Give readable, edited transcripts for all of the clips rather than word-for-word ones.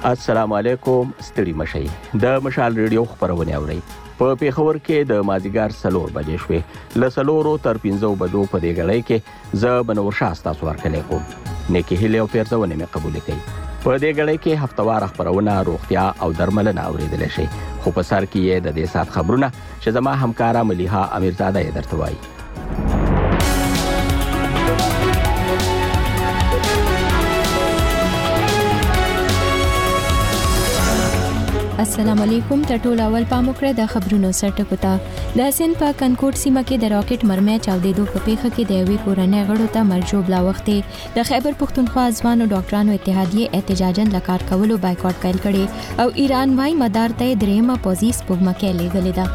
السلام علیکم. ستړي مشئ. د مشال ریډیو خبرونه اورئ. په پیښور کې د مازیګر 4 بجې شوې. ل 4 تر 5 بجو په دې غړې کې ز بنور شاستا سوار کړي کوم. نیکی هله او پیرځونه مې قبول کړي. په دې غړې کې هفتوار خبرونه روغتیا او درملنه اوریدل شي. خو په سر کې د دې سات خبرونه چې زما همکارا ملیحه امیرزاده یې درته وایي. السلام علیکم. ټول اول پاموکړه د خبرونو سرټکو ته. د سند په کنکوټ سیمه کې د راکټ مرمۍ چاودېدو په پیښه کې د یوې کورنۍ غړو ته مرجوب لا وختې د خیبر پښتونخوا ځوانو ډاکټرانو اتحادیه احتجاجاً لکار کولو بایکاټ پیل کړي او ایران وايي مدار ته درېمه پوزي سپوږمکۍ لېږلې ده.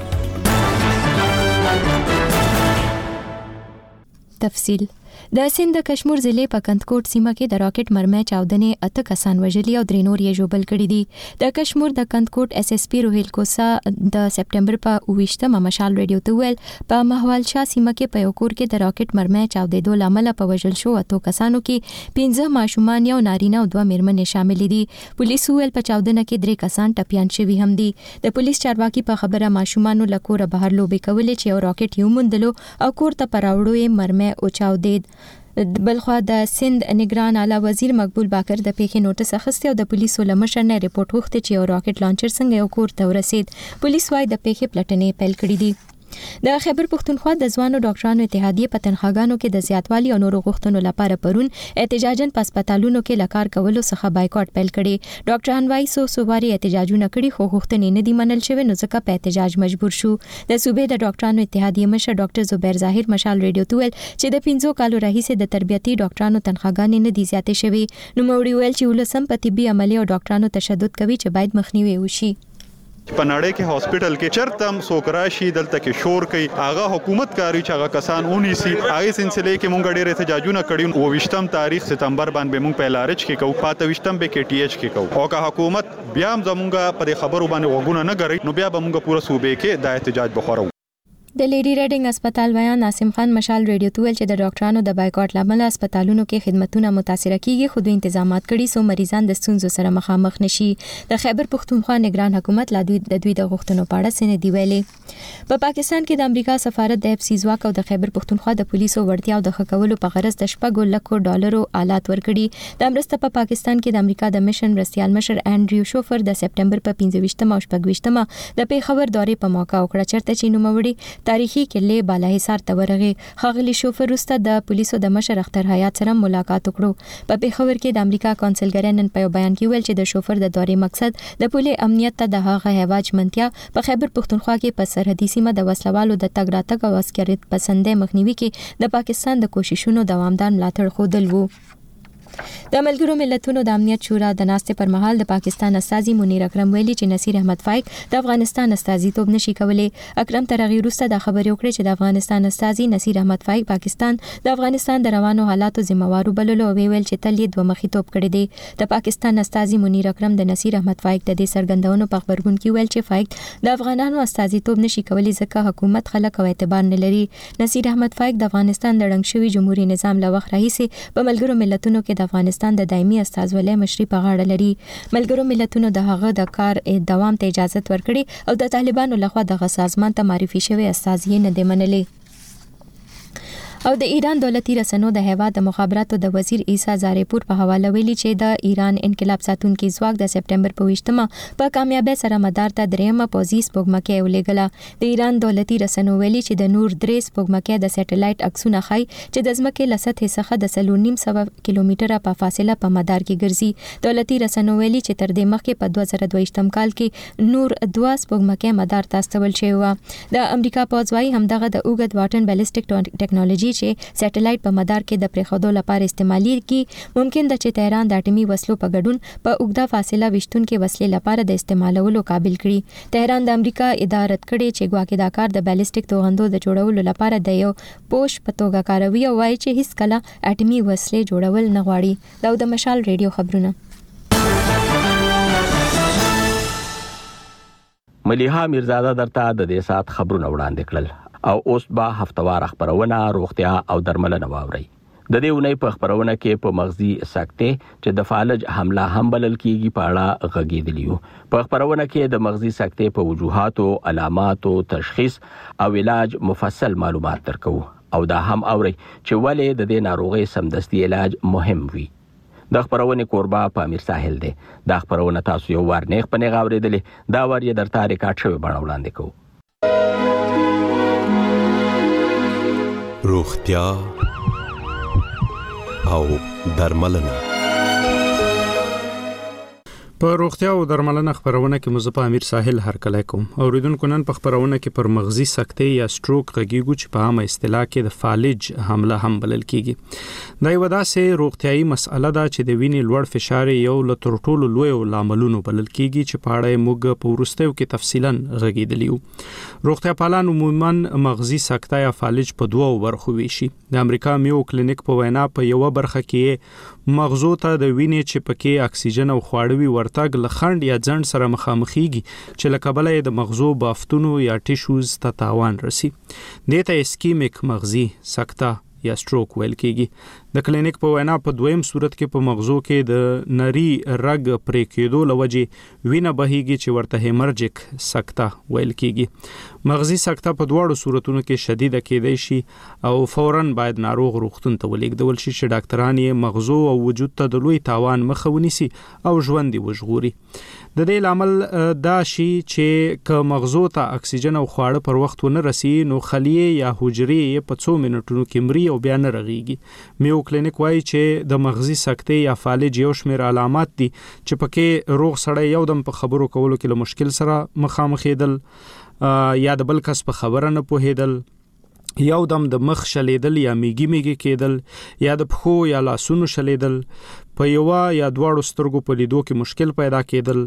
تفصیل د سند د کشمیر ضلع په کنکوټ سیمه کې د راکټ مرمۍ چاودنې 8 کسان وژلي او 3 نور یې ژوبل کړي دي. د کشمیر د کنکوټ اس اس پی روهیل کوسا د سپټمبر په 28مه مشال ریډیو ته ویل په محوال شاه سیمه کې په یو کور کې د راکټ مرمۍ چاودېدو لامل په وژل شو 8 کسانو کې 15 ماشومان یو نارینه او 2 میرمنې شامل دي. پولیسو ویل په چاودنه کې 3 کسان ټپيان شوي هم دي. د پولیس چارواکي په خبره ماشومان له کوره بهر لوبي کولې چې یو راکټ یو مندلو او کور ته پراوړو یې مرمۍ او چاودید. بلخوا د سند نگران اعلی وزیر مقبول باکر د پیښې نوټس اخیسته او د پولیسو لمشر نه ریپورت وغوښته چې یو راکټ لانچر څنګه یو کور ته ورسید. پولیس وايي د پیښې پلټنې پیل کړې دي. د خیبر پښتونخوا د ځوانو ډاکټرانو اتحادیه په تنخواګانو کې د زیاتوالي او نورو غوښتنو لپاره پرون احتجاجاً په هسپتالونو کې لکار کولو څخه بایکاټ پیل کړي. ډاکټران وايي سوواري احتجاجونه کړي خو غوښتنې نه دي منل شوی نو ځکه په احتجاج مجبور شو. د صوبې د ډاکټرانو اتحادیه مشر ډاکټر زبیر ظاهر مشال ریډیو ته ویل چې د 15 کالو راهیسې د تربیتي ډاکټرانو تنخواګانې نه دي زیاتې شوي. نو موري ویل چې ولسم په طبي عملي او ډاکټرانو تشدد کوي چې باید مخنیوي وشي. په نړۍ کې هاسپټل کې چرتم سوکراشي دلته کې شور کوي هغه حکومت کاری چې هغه کسان ونیسي هغه سلسله کې مونږ ډېر احتجاجونه کړي او 20 تاریخ ستمبر باندې مونږ په لارچ کې کوو 25 به کې ټي ایچ کې کوو او که حکومت بیا هم زمونږ په خبرو باندې وګونه نه غړي نو بیا به مونږ پوره صوبې کې د احتجاج بخورو. د لیډي ریډینګ هسپتال ویان ناسم خان مشال ریډیو ته ویل چې د ډاکټرانو د بایکاټ لامل هسپتالونو کې خدماتونه متاثر کیږي خو دوی تنظیمات کړي سو مریضان د ستونزو سره مخامخ نشي. د خیبر پښتونخوا نگران حکومت لا دوی د غوښتنو په اړه سند دی ویلي. په پاکستان کې د امریکا سفارت د اف سی ځواک او د خیبر پښتونخوا د پولیسو وړتیا او د خکولو په غرض د $1 لک آلات ورکړي. د امرسته په پاکستان کې د امریکا د میشن مرستيال مشر انډریو شوفر د سپټمبر په 25مه او 26مه د پیښور دورې په موقع وکړه چرته چې نوموړي تاریخي کله بالا حصار ته ورغی. خاغلی شوفر وروسته د پولیسو د مشر اختر حیات سره ملاقات وکړو. په پیښور کې د امریکا کونسلګر نن په بیان کې ویل چې د شوفر د دورې مقصد د پولیس امنیت ته د هغه هواج منتیا په خیبر پښتونخوا کې په سرحدي سیمه د وسلوالو د تګ راتګ او عسکریت پسندې مخنیوي کې د پاکستان د کوششونو دوامدار ملاتړ خودل وو. د ملګرو ملتونو د امنیت شورا د ناستې پر مهال د پاکستان استازي منیر اکرم ویلي چې نصیر احمد فایق د افغانستان استازیتوب نشي کولای. اکرم تر هغه وروسته د خبرې وکړې چې د افغانستان استازي نصیر احمد فایق پاکستان د افغانستان د روانو حالاتو ذمہوار بللو او ویل چې تل یې دوه مخیتوب کړی دی. د پاکستان استازي منیر اکرم د نصیر احمد فایق د دې سرګندونو په خبرګون کې ویل چې فایق د افغانانو استازیتوب نشي کولای ځکه حکومت خلک او اعتبار نه لري. نصیر احمد فایق د افغانستان د رنګ شوی جمهوریت نظام له وخت راهیسې په ملګرو ملتونو کې د افغانستان د دایمي استازولۍ مشري په غاړه لري. ملګرو ملتونو د هغه د کار دوام ته اجازه ورکړي او د طالبانو لخوا دغه سازمان ته معرفي شوی استازي نه دی منلي. او د ایران دولتي رسنیو د هیواد د مخابراتو د وزیر عیسی زاریپور په حواله ویلي چې د ایران انقلاب ساتونکي ځواک د سپټمبر په 28مه په کامیابی سره مدار ته درېمه پوزي سپوږمکۍ ولېږله. د ایران دولتي رسنیو ویلي چې د نور 3 سپوږمکۍ د سټلایټ عکسونه ښيي چې د ځمکې له سطحې څخه د 4.5 کیلومتره په فاصله په مدار کې ګرځي. دولتي رسنیو ویلي چې تر دې مخکې په 2022 کال کې نور 2 سپوږمکۍ مدار ته استول شوی و. د امریکا پوځ وايي همدغه د اوږد واټن بالستیک ټیکنالوژي چې سټلایټ په مدار کې د پرېښودو لپاره استعمالېږي ممکن ده چې طیران د اټومي وسلو په ګډون په اوږده فاصله وشتونکو وسلې لپاره د استعمالولو قابل کړي. طیران د امریکا اداره کړي چې ګواکې دا کار د بالستیک توغندو د جوړولو لپاره د یو پوش په توګه کاروي او وايي چې هیڅ کله اټومي وسلې جوړول نه غواړي. دا د مشال ریډیو خبرونه. ملیحه امیرزاده درته د دې سات خبرونه وړاندې کړل او اوس به هفتوار خبرونه روغتیا او درملنه واوري. د دې ونې په خبرونه کې په مغزي سکتې چې د فالج حمله هم بلل کیږي په اړه غږیدلیو. په خبرونه کې د مغزي سکتې په وجوهاتو، علاماتو، تشخیص او علاج مفصل معلومات درکو او دا هم اوري چې ولې د دې ناروغي سمدستي علاج مهم وي. د خبرونه کوربا په امیر ساحل دی. د خبرونه تاسو یو ور نیغ په نیغ اوریدلې دا ور یې درته ریکارډ شوی بڼه وړاندې کوو. روغتیا او درملنه. په روغتیا او درملنه خبرونه کې مزه امیر ساحل هرکلی کوم. اوریدونکو نن په خبرونه کې پر مغزي سکتې یا سټروک غږیږو چې په عامه اصطلاح کې د فالج حمله هم بلل کیږي. دا یو داسې روغتیايي مسأله ده چې د وینې لوړ فشار یو له تر ټولو لوی لاملونو بلل کیږي چې په اړه موږ په وروستیو کې تفصیلا غږیدلیو. روغتیا پالان عموما مغزي سکته یا فالج په دوه برخو ویشي. د امریکا میو کلینیک په وینا په یو برخه کې مغزو ته د وینې چې پکې اکسیجن او خواړوي ورتګ لخند یا ځند سره مخامخيږي چې لکبله د مغزو بافتونو یا ټیشوز ته تاوان رسی. دته اسکیمیک مغزي سکته یا سټروک ویل کیږي. د کلینیک په وینا په دویم صورت کې په مغزو کې د نری رګ پرې کېدو لوجې وینه بهيږي چې ورته هیمرجیک سکته ویل کیږي. مغزي سکته په دواړو صورتونو کې شدیده کېدای شي او فوراً باید ناروغ روغتون ته ولېږدول شي چې ډاکټران یې مغزو او وجود ته د لوی تاوان مخه ونیسي او ژوند یې وژغوري. د دې لامل دا شي چې که مغزو ته اکسیجن او خواړه پر وخت ونه رسي نو خلیه یا حجرې په 2 منټونو کې مري او بیا نه رغيږي. میو کلینیک وایي چې د مغزي سکتې یا فالج یو شمېر علامات دي چې پکې روغ سړی یو دم په خبرو کولو کې له مشکل سره مخامخېدل یا د بل کس په خبره نه پوهېدل، یو دم د مخ شلیدل یا میګي کېدل یا د پښو یا لاسونو شلیدل، په یو یا دواړو سترګو په لیدو کې مشکل پیدا کېدل،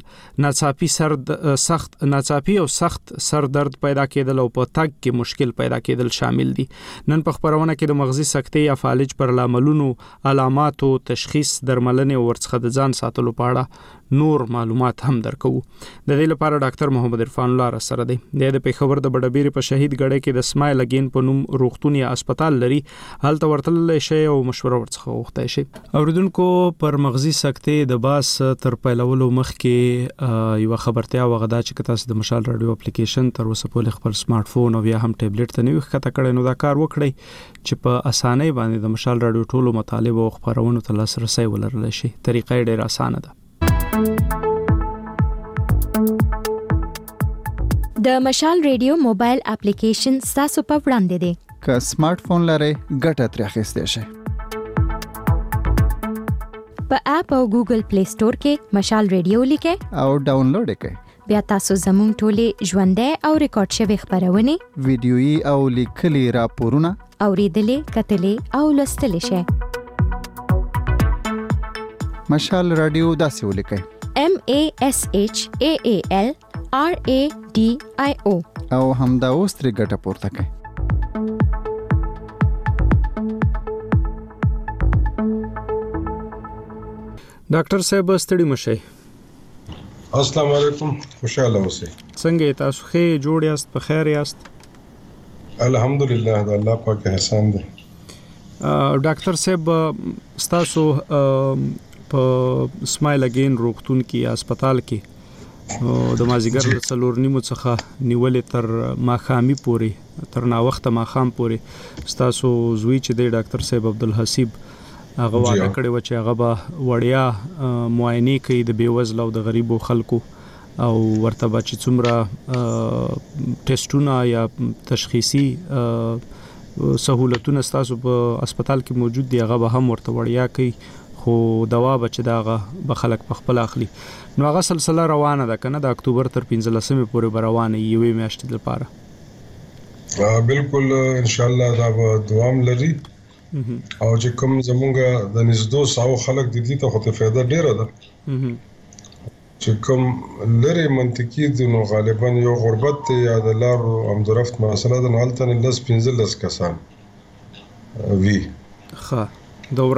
ناڅاپي او سخت سر درد پیدا کېدل او په تګ کې مشکل پیدا کېدل شامل دي. نن په خبرونه کې د مغزي سکتې یا فالج پر لاملونو، علاماتو، تشخیص، درملنې او ورڅخه د ځان ساتلو په اړه نور معلومات هم درکو. د دې لپاره ډاکټر محمد عرفان الله را سره دی. د پیښور د بډبېری په شهید ګړې کې د سمایل اگین په نوم روغتون یا هسپتال لري. هلته ورتل شي او مشوره ورڅخه غوښتای شي. اوریدونکو پر مغزي سکتې د باس تر پیلولو مخکې یو خبرتیا وغدا چې تاسو د مشال رادیو اپلیکیشن تر اوسه په خپل سمارټ فون او یا هم ټابلیټ ته نوې خطا کړئ نو دا کار وکړئ چې په اسانۍ باندې د مشال رادیو ټولو مطالب او خبرونو ته لاسرسي ولرل شي. طریقې ډېر اسانه ده. د مشال ریډیو موبایل اپلیکیشن تاسو په وړاندې دی. که سمارټ فون لرئ ګټه ترې اخیستی شئ. په اپ او ګوګل پلی سٹور کې مشال ریډیو لیکئ او ډاونلوډ کړئ. بیا تاسو زموږ ټولې ژوندۍ او ریکارډ شوی خبرونه، ویډیويي او لیکلي راپورونه اوریدلې، کتلې او لوستلې شئ. مشال رادیو داسې ولیکئ: MASHAAL RADIO او همدا اوس ترې ګټه پورته کړئ. ډاکټر صاحب ستړي مشئ. السلام علیکم، خوشاله اوسئ. څنګه تاسو ښه جوړ یاست؟ په خیر یاست؟ الحمدلله، د الله پاک احسان دی. ډاکټر صاحب تاسو په سمایل اگین روغتون کې یا هسپتال کې د مازیګر 4:30 څخه نیولې تر ماښامي پورې، تر ناوخته ماښام پورې تاسو زوی چې دی ډاکټر صاحب عبدالحسیب هغه وعده کړې و چې هغه به وړیا معاینې کوي د بېوزله او د غریبو خلکو او ورته به چې څومره ټیسټونه یا تشخیصي سهولتونه ستاسو په هسپتال کې موجود دي هغه به هم ورته وړیا کوي، خو دوا به چې دغه به خلک په خپل اخلي. نو هغه سلسله روانه ده کنه د اکتوبر تر 15 پورې به روانه یوې میاشتې لپاره؟ بالکل ان شاء الله دا به دوام لري او چې کوم زمونږ د نږدې ساو خلک د دې ته خو ته فایده ډیره ده چې کوم لري منطقي دي نو غالبا یو غربت یا د لارو همدرفت مسله ده. نو هلته 15 کسان وی ښه د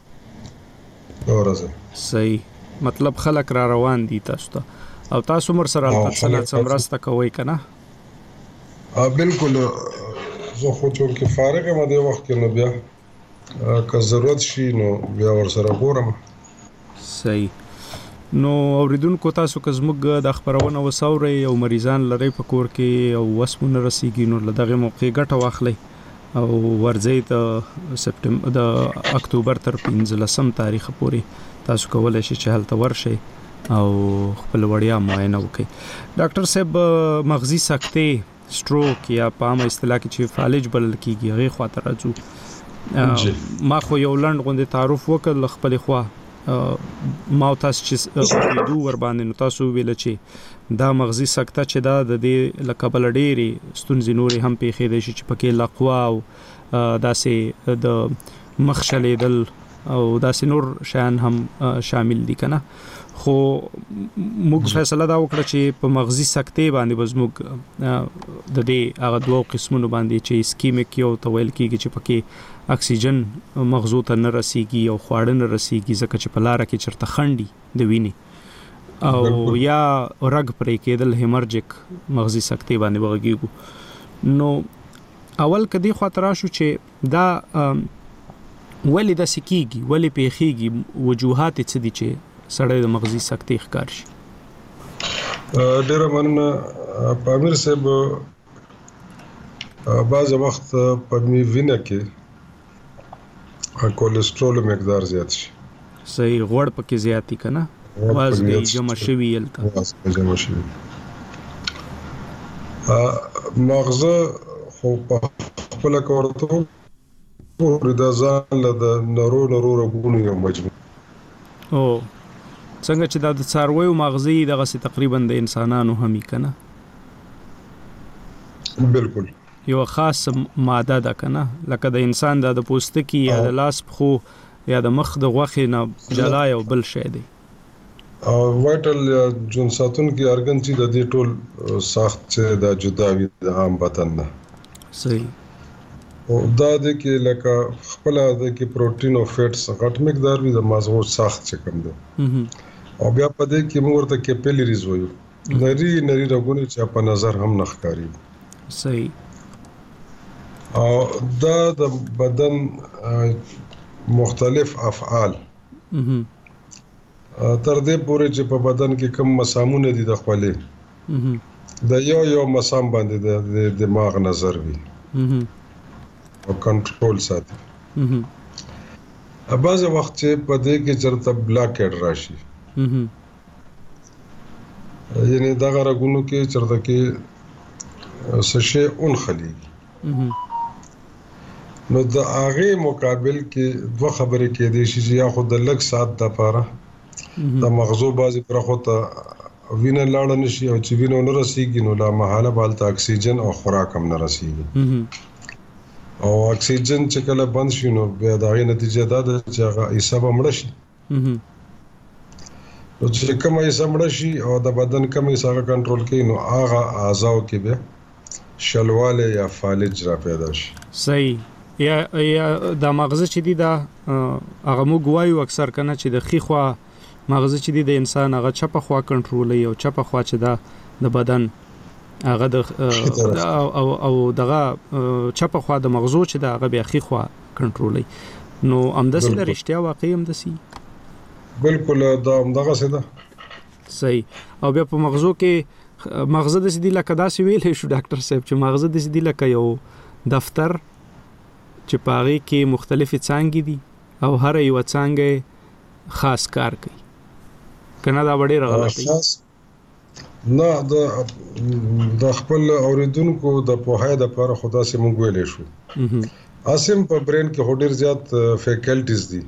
ورځې صحیح مطلب خلک را روان دي تاسو ته او تاسو مر سره هلته مرسته کوئ که نه؟ بالکل زه خو چونکې فارغ یم دې وخت کې نو بیا که ضرورت شي نو بیا ورسره ګورم. صحیح. نو اوریدونکو تاسو که زموږ د خبرونه وسوري او مریضان لري په کور کې او وسمونه رسیږي نو لدغه موقع ګټه واخلي او ورځي ته سپټمبر د اکتوبر تر 15 تاریخ پورې تاسو کولای شئ چې هلته ورشئ او خپل وړیا معاینه وکړئ. ډاکټر صاحب مغزي سکتې سټروک یا په عامه اصطلاح کې چې فالج بلل کیږي هغه خاطر راځو ما خو یو لند غونډه تعارف وکړ خپل خوا ما تاسو چې دوه ور باندې نو تاسو ویل چې دا مغزي سکته چې دا د دې لکبل ډېری ستونزې نورې هم پیښې دي چې پکې لقوا او داسې د مخشلې دل او داسې نور شیان هم شامل دي کنه. خو موږ فیصله دا وکړه چې په مغزي سکتې باندې بزموږ د دې هغه دوه قسمونو باندې چې اسکیمیک یو تویل کیږي چې پکې اکسیجن مغزو ته نه رسیږي او خواړه نه رسیږي ځکه چې په لار کې چرته خندي د وینې او یا رګ پرې کېدل هیمرجیک مغزي سکتې باندې وغږیږي. نو اول کدي خاطر شو چې دا ولې د سکیږي ولې پیخیږي وجوهات څه دي چې سړی د مغزي سکتې ښکار شي. ډیره مننه پامیر صاحب. بعض وخت په وینه کې کولیسټرول مقدار زیات شي. صحیح. غوړ پکې زیاتی کنه وازګي جمع شوی یلته وازګي جمع شوی. مغزه خو په خپل کورته ورته ځان له نورو رګونو یو مجموعه او څنګه چې د څارویو مغزي دغه سي تقریبا د انسانانو همي کنه. بالکل یو خاص ماده ده کنه لکه د انسان د پوستکي یا د لاس خو یا د مخ د غوخې نه جلا یو بل شی دی. او وایټل جون ساتون کې ارګن چې د دې ټول ساخت چې د جداوی د عام بدن نه. صحیح. او دا د کې لکه خپل د کې پروتین او فیټس غټ مقدار وي د مازغو ساخت چې کم دي. او بیا په دې کې موږ ورته کیپیلریز وایو نری رګونه چې په نظر هم نه ښکاري. صحیح. او دا د بدن مختلف افعال تر دې پورې چې په بدن کې کم مسامونه دي د خپلې د یو مسام باندې د دماغ نظر وي او کنټرول ساتي. بعض وخت چې په دې کې چرته بلاکډ راشي یعنی دا غرغونو کې چرته کې سشي اون خلیږي نو د هغه مقابل کې دوه خبرې کې دي چې یا خود د لږ سات د پاره د مغزو بازي پر خو ته وینه لاړ نشي او چې وینه نه رسیږي نو لا محاله بالته اکسیجن او خوراک هم نه رسیږي او اکسیجن چې کله بند شي نو بیا د هغې نتیجه دا ده چې هغه حساب مړ شي نو چې کوم حساب مړ شي او د بدن کوم حساب کنټرول کوي نو هغه اعضاء کې به شلواله یا فالج را پیدا شي. صحیح. یا د مغز چې دی دا هغه موږ وایو اکثر کنه چې د خيخوا مغز چې دی د انسان هغه چپه خوا کنټرولوي او چپه خوا چې دا د بدن هغه د او دغه چپه خوا د مغزو چې دا هغه بیا خيخوا کنټرولوي نو همداسې د رښتیا واقعي همداسې بالکل دا همدغه څه ده. صحیح. او بیا په مغزو کې مغز د سدي لکه داسې ویلې شو ډاکټر صاحب چې مغز د سدي لکه یو دفتر چې پاره کې مختلفې څانګې دي او هر یو څانګه خاص کار کوي کنه دا وړي غلطي نه د خپل اوریدونکو د پوهه د لپاره خدا سي مونږ ویلې شو اسیم په برین کې هډیر زیات فیکلټیز دي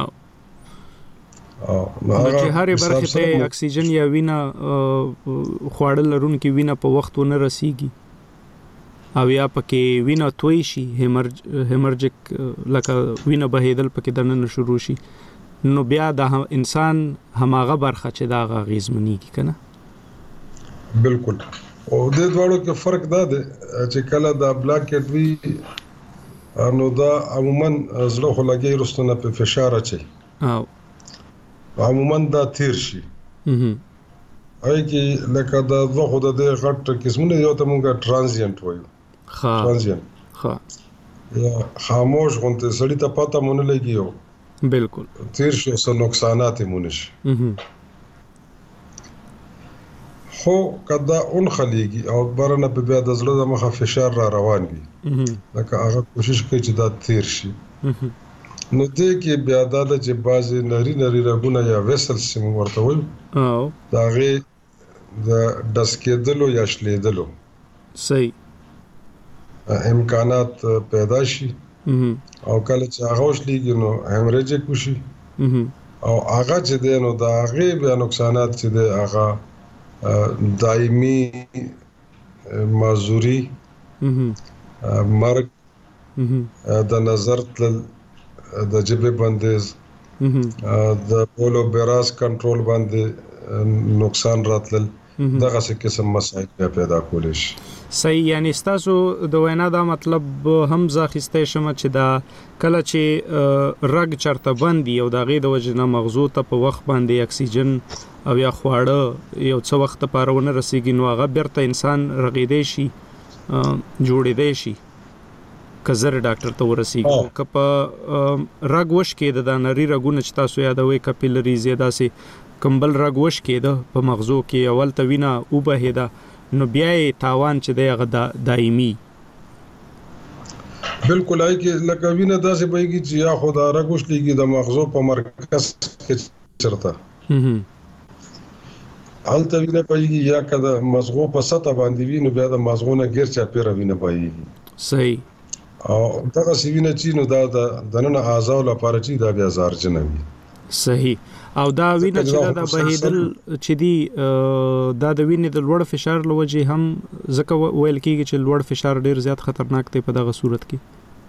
چې هر برخه ته اکسیجن یا وینه خواړه لرونکي وینه په وخت ونه رسیږي او یا پکې وینه توي شي هیمرجیک لکه وینه بهیدل پکې دنه شروع شي نو بیا د انسان هماغه برخه چې دا غیزمنیږي کنه. بالکل. او د دوړو کې فرق دا دی چې کله دا بلاکټ وی نو دا عموما زړه خو لګي رستنه په فشار اچي او عموما دا تیر شي اې کې لکه دا دوه خو د غټ قسمونه یو ته مونږه ترانزینت وایو. ترانزینت یا خاموش غونته سړی ته پته مونږ لګیو بالکل تیر شو څه نقصانات مونږ خو کدا اون خلیږي او برنه په بیا د زړه د مخه فشار را روان وي لکه هغه کوشش کوي چې دا تیر شي نو دې کې بیا د چې بازي نری رګونه یا ویسل سیم ورته وي او دا غي د دسکېدلو یا شلیدلو صحیح امکانات پیدا شي او کله چې هغه وشلېږي نو هیمریج کوشي او هغه چې دی نو دا هغه بیا نقصانات چې دی هغه دایمي معذوري مرګ د نظر تل د جبه بندیز د پولو بیراس کنټرول باندې نقصان راتل دغه څه قسم مسایل پیدا کولې شي صحیح یعنی تاسو د وینا دا مطلب هم ځاخسته شمه چې دا کله چې رګ چرته بندي او دا غي د وجنه مغزو ته په وخت باندې اکسیجن او یا خواړه یو څه وخت لپاره ونه رسیږي نو هغه بیرته انسان رغیدې شي جوړېدې شي کزر ډاکټر ته ورسیږي کپ رګ وش کې د نری رګونه چې تاسو یادوي کپیلریز یا داسې کمبل رګ وش کې د په مغزو کې اول توینا او بهدا نو بیا تاوان چې دغه دایمي بالکل آی کې لکه وینه داسې بهږي چې یا خدا رګوش لګي د مغزو په مرکز کې چرته حالت وینه بهږي یا کده مغزو په سطح باندې وینه بیا د مغزو نه غیر چا پیر وینه بهږي صحیح او دغه سوینه چې نو دا د نن اعضاء لپاره چې دا بیا زارجنوي صحیح او دا وینه چې دا بهیدل چې دی دا د وینې د لوړ فشار لوجه هم ځکه ویل کیږي چې لوړ فشار ډیر زیات خطرناک دی په دغه صورت کې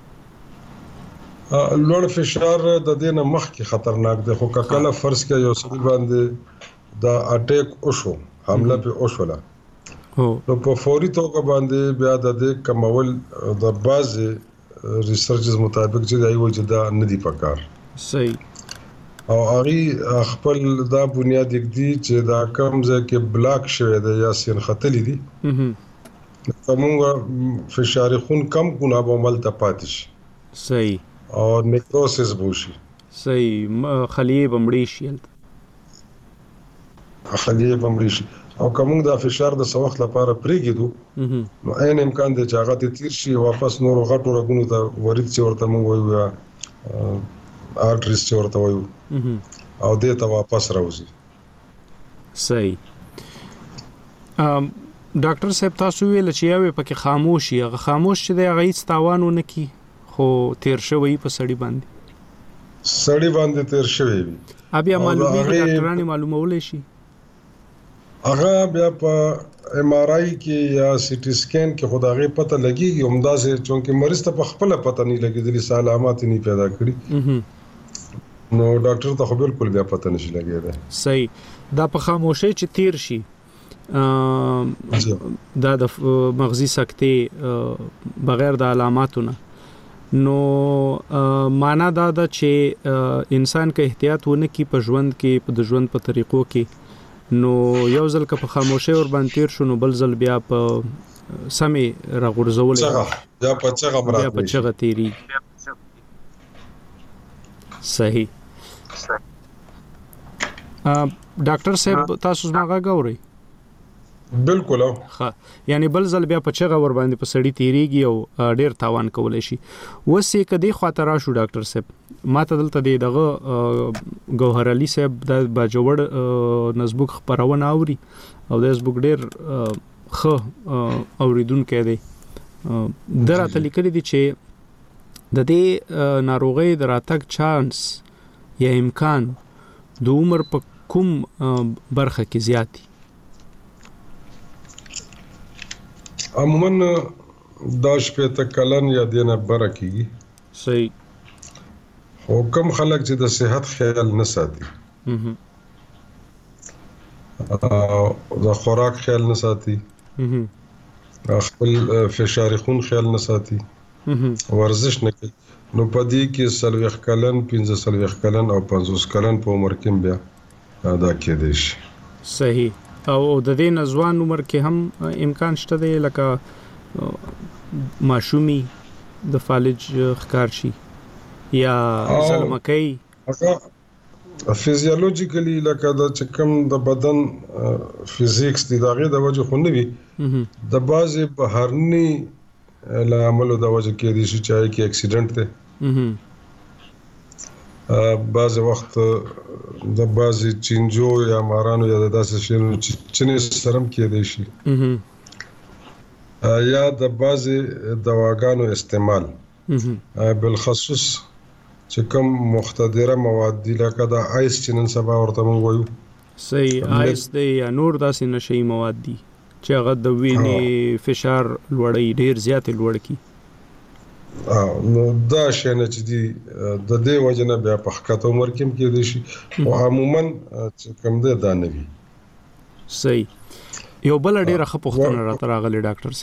لوړ فشار د دې نه مخکې خطرناک دی خو کله فرض کې یو سړي باندې دا اٹیک وشو حمله په وشوله نو په فوري توګه باندې بیا د دې کمول د بازي ریسرچز مطابق چې دی وجه دا ندی پکار صحیح او هغه خپل دا بنیاد دی چې دا کم ځکه بلاک شوی دی یا سین خطلې دي کومه فشار خون کم ګنا به عمل ته پاتش صحیح او نیکروسس بوشي صحیح خلیه بمړی شي خلیه بمړی شي او کوم دا فشار د سوخت لپاره پریږدو نو عین امکان دی چې هغه تیر شي واپس نور غټو رګونو ته ورید چې ورته مونږ وایو آرټریز چې ورته وایو او دې ته واپس راوځي صحیح ډاکټر صاحب تاسو ویل چې یو پکې خاموشي هغه خاموش چې دی هغه هیڅ تاوان ونه کی خو تیر شوی په سړی باندې تیر شوی وي بیا معلومه ډاکټرانو معلومول شي هغه بیا په ام ار آی کې یا سی ټی سکین کې خدای پته لګيږي همدا سه چې مریض ته په خپل پته نه لګیدلی علامات نه پیدا کړي نو ډاکټر ته خو بالکل بیا پته نشي لګیدای صحیح دا په خاموشي چې تیر شي دا د مغزي سکتې بغیر د علاماتونه نو معنا دا چې انسان کې احتیاط ونه کی په ژوند کې په ژوند په طریقو کې نو یو ځل که په خاموشي ور باندې تیر شنو بل ځل بیا په سمې راغورځول یا په چغه تیری صحیح ډاکټر صاحب تاسو څنګه غوړئ بالکل ها یعنی بل ځل بیا په چغه ور باندې په سړی تیریږي او ډیر تاوان کولای شي وسې کدي خاطر شو ډاکټر صاحب ماته دلته دغه گوهر علي صاحب د باجوړ نسبوک خبرونه اوري او د فیسبوک ډیر خو اوریدونکو دی دراته لیکلي دي چې د دې ناروغي دراتک چانس یا امکان د عمر په کوم برخه کې زیاتی عموما دا شپه کلن یا دینه برکیږي صحیح حکم خلک چې د صحت خیال نه ساتي د خوراک خیال نه ساتي خپل فشار خون خیال نه ساتي ورزش نه کوي نو پدې کې سلوخ کلن 15 کلن او 50 کلن په عمر کې بیا دا کېدې شي صحیح او د دې نزوان عمر کې هم امکان شته دی لکه ماشومی د فالج ښکار شي یا زلمکۍ هغه فزیولوژیکلی لکه د چکم د بدن فزیکس دی دغه د وجه خو نه وي د بعضی بهرني لامل د وجه کې دي چې چای کې اکسیډنټ ده بعض وخت د بعض چینجو یا مارانو یا داسې شي چې سرم کې دي شي یا د بعض دواګانو استعمال بالخصوص چې کوم مختدره مواد دي لکه د آیس چې نن سبا ورته موږ وایو صحیح آیس دی یا نور داسې نشئی مواد دي چې هغه د وینې فشار لوړی ډیر زیات لوړ کی نو دا شنه چې دی د دې وجنه بیا په حقیقت عمر کې دي شي او عموما چې کوم ده دا نه وي صحیح یو بل ډیره خپوختنه راته راغلی ډاکټر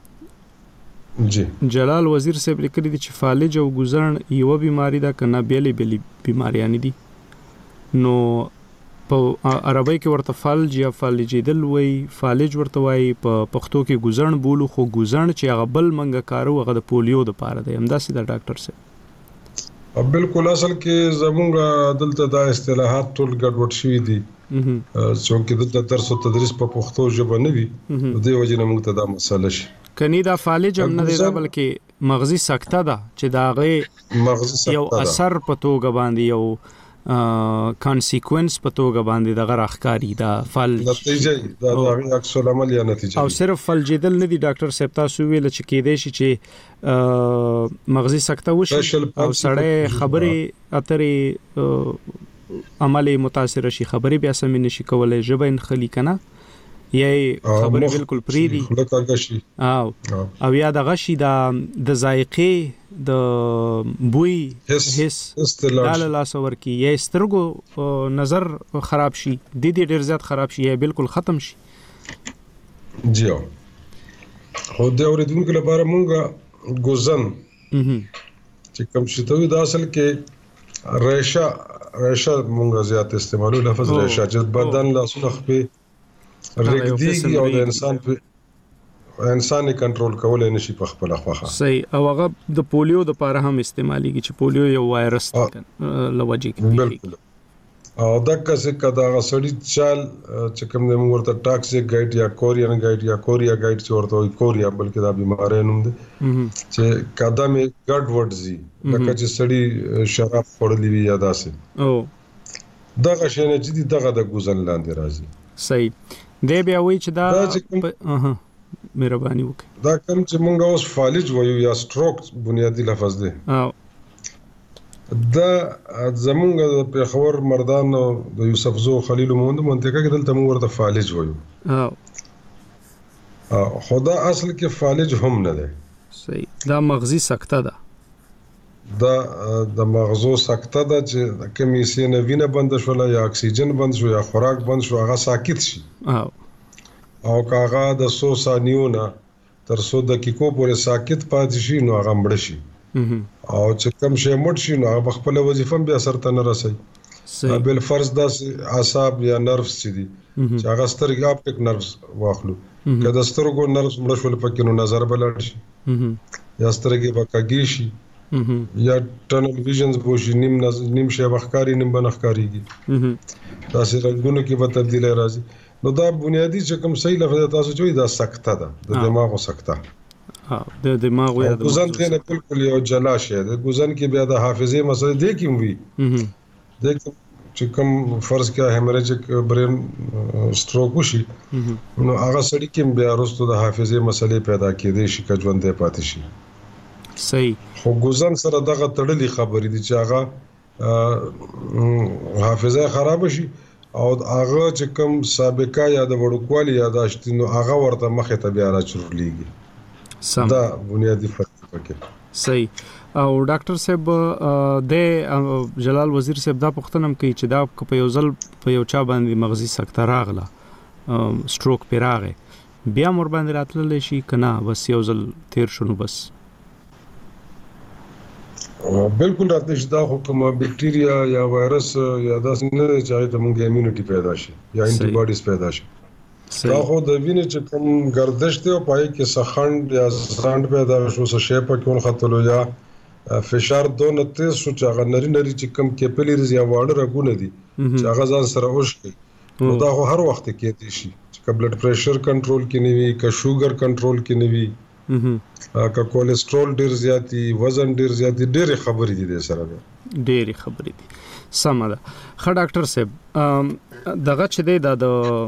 صاحب جی جلال وزیر صاحب لیکلی دی چې فالج او ګوزرن یو بیماری ده کنه بیلې بیماریان دي نو په عربی کې ورته فالج یا فالجیدل وای فالج ورته وای په پښتو کې ګوزرن بولو خو ګوزرن چې هغه بل منګه کارو هغه د پولیو د پاره دی همداسې د ډاکټر صاحب بالکل اصل کې زمونږ دلته دا اصطلاحات ټول ګډوډ شوي دي چې دلته درس او تدریس په پښتو ژبه نه وي د دې وجه نه موږ ته دا مسله شي کني دا فالج هم نه دی بلکې مغزي سکته ده چې دا غي مغزي سکته یو اثر په توګه باندې یو کانسیکوئنس په توګه باندې د غراخکاری دا فالج نتیجه دا د عکس العمل یا نتیجه او صرف فالجیدل نه دی ډاکټر صاحب تاسو ویل چې کېدې شي چې مغزي سکته وشي او سړی خبرې اترې عمل متاثر شي خبرې بیا سم نشي کولای ژبه انخلی کنه یې خبرې بالکل پریدي او یا د غشي د ذایقې د بوی حس دال لاسور کی یا سترګو نظر خراب شي د دې ډیر زیات خراب شي یا بالکل ختم شي جی خو د اوریدونکو لپاره مونږه ګوزن چې کوم شي ته د اصل کې ریشه مونږه زیات استعمالو لفظ ریشه چې بدن لاسونه خپې رګدي او د انسان کنټرول کولای نشي په خپل خواخه صحیح او هغه د پولیو د پاره هم استعماليږي چې پولیو یو وایرس لوجي کې بالکل او دا کسه کدا غسړی چال چې کوم د ورته ټاکسیک گایډ یا کوریا گایډ چې ورته وي کوریا بلکې دا بیماری نوم دي چې کدا می ګډ ورډزي لکه چې سړی شراب خورلی وي یا داسې او دا غشنه چې دغه د ګوزن لاندې راځي صحیح دی بیا وی چې دا مهرباني وکړه دا کوم چې مونږ اوس فالج وایو یا سټروک بنیادی لفظ دی دا زمونږ د پیښور مردان د یوسف زو خلیل موند منطقه کې دلته مونږ ورته فالج وایو خدا اصل کې فالج هم نه دی صحیح دا مغزي سکته ده دا د مغزو سکته ده چې کمی سینه وینه بند شو یا اکسیجن بند شو یا خوراک بند شو هغه ساکت شي او کاغه د 100 ثانیو نه تر 100 دقیقو پورې ساکت پاتې شي نو هغه مړ شي او چې کم شي مړ شي نو هغه خپل وظیفه بیا سرته نه رسي بل فرض د اعصاب یا نروس چې دي چې هغه سترګې اپټیک نروس واخلو کله سترګو نروس مړ شول پکې نو نظر بلل شي یا سترګې وکاږي شي یا ټنل ویژنز بوشي نیم شي بخکاری نیم بنخکاریږي تاسو رنگونو کې به تبدیلی راځي نو دا بنیادی چې کوم صحیح لفظ تاسو چوي دا سکته ده د دماغو سکته د دماغ یا د ګوزن ته بالکل یو جلا شي د ګوزن کې بیا د حافظه مسله دی کوم وی د چې کوم فرض کې هیمریجیک برین سټروک وشي نو هغه سړی کې بیا وروسته د حافظه مسلې پیدا کېدې شي که ژوند دی پاتې شي صحیح خو ګوزن سره دغه تړلې خبرې دي چې هغه حافظه خراب شي او هغه چې کوم سابقه یا د وړوکوالي یاداشت نو هغه ورته مخه ته بیا راچورلېږي دا بنیادی فرق پکې صحیح او ډاکټر صاحب د جلال وزیر صاحب دا پوښتنه کوي چې دا په یو ځل په یو چا باندې مغزي سکته راغله سټروک پیراغه بیا مور باندې راتللی شي کنه بس یو ځل تیر شونو بس بالکل راته شي دا خو کوم بکټیریا یا وایرس یا داس نه چې ته مونږه ایمونټي پیدا شي یا انټي باډیز پیدا شي دا خو د وینې چې کوم گردش دی او پای کې سخند یا زاند پیدا شو څه شی په کول خطلو یا فشار دونه تیز شو چې هغه نری چې کوم کیپلریز یا واړه رګونه دي چې هغه ځان سره اوښکي نو دا خو هر وخت کې دي شي چې بلډ پریشر کنټرول کې نیوي که شوګر کنټرول کې نیوي که کولیسټرول ډیر زیاتی وزن ډیر زیاتی ډېرې خبرې دي سره ډېرې خبرې دي سمه ده ښه ډاکټر صاحب دغه چې دی د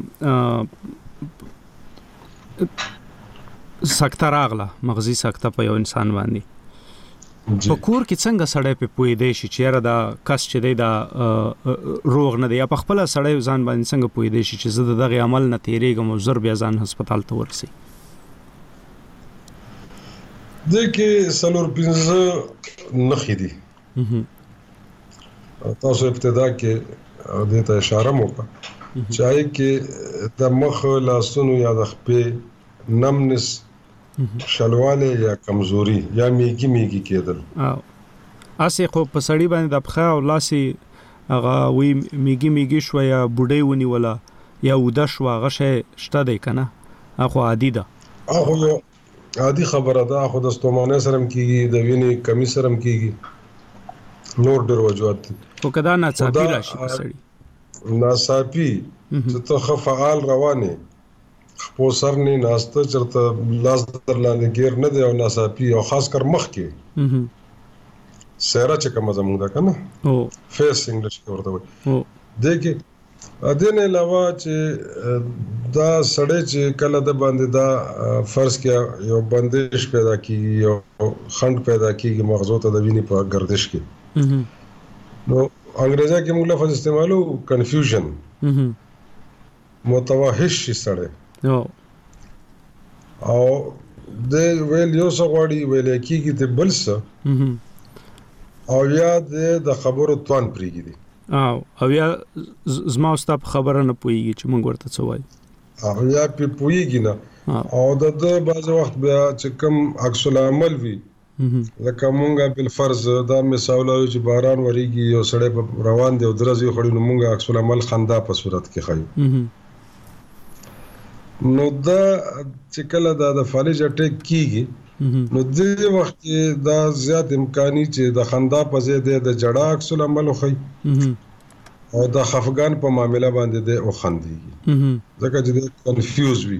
سکته راغله مغزي سکته په یو انسان باندې په کور کې څنګه سړی په پوهېدی شي چې یاره دا کس چې دی دا روغ نه دی یا په خپله سړی ځان باندې څنګه پوهېدی شي چې زه د دغې عمل نه تېرېږم او ژر بیا ځان هسپتال ته ورسي دې کې 4-5 نښې دي تاسو ابتدا کې دې ته اشاره وکړه چې آی کې د مخ لاسونو یا د خپې نمنس شلواله یا کمزوري یا میګي کېدل اسې خو په سړی باندې د پخا او لاسي هغه وی میګي شو یا بډای ونی ولا یا ودا شو هغه شی شته دی کنه هغه عادي ده هغه عادي خبره ده خو د ستومانه سره کیږي د وینې کمی سره کیږي نور ډېر وجوهات دي خو کدا ناڅاپي راشي په سړی ناڅاپي چې ته فعال روانه خپل سر نه ناشته چرته لاس در لاندې ګیر نه دی او ناڅاپي او خاص کر مخ کې سره چې کوم زموږ ده کنه او فیس انګلیش کې ورته وایي دغه اذن علاوه چې دا سړی چې کله د باندې دا فرض کې یو بندش پیدا کیږي یو خند پیدا کیږي مغزو ته د وینې په گردش کې نو انګریزي کې موږ لفظ استعمالو کنفیوژن متوحش شي سړی او د ویل یو څه غواړي ویل کېږي د بل څه او یا د خبرو توان پریږدي او یا زما واست خبره نه پويږي چې موږ ورته څه وایي او یا په پويږي نه او د بعض وخت بیا چې کوم عکس العمل وي لکه مونږه بل فرض دا مثال چې باران وریږي یو سړی روان دی او درځي خړې نو مونږه عکس العمل خندا په صورت کې خایو نو دا چې کله د فالج اٹیک کیږي نو دې وخت کې دا زیات امکاني چې د خندا په ځای د جړه عکس العمل خو او د خفقان په معاملې باندې د او خنديږي ځکه چې د کنفیوز وي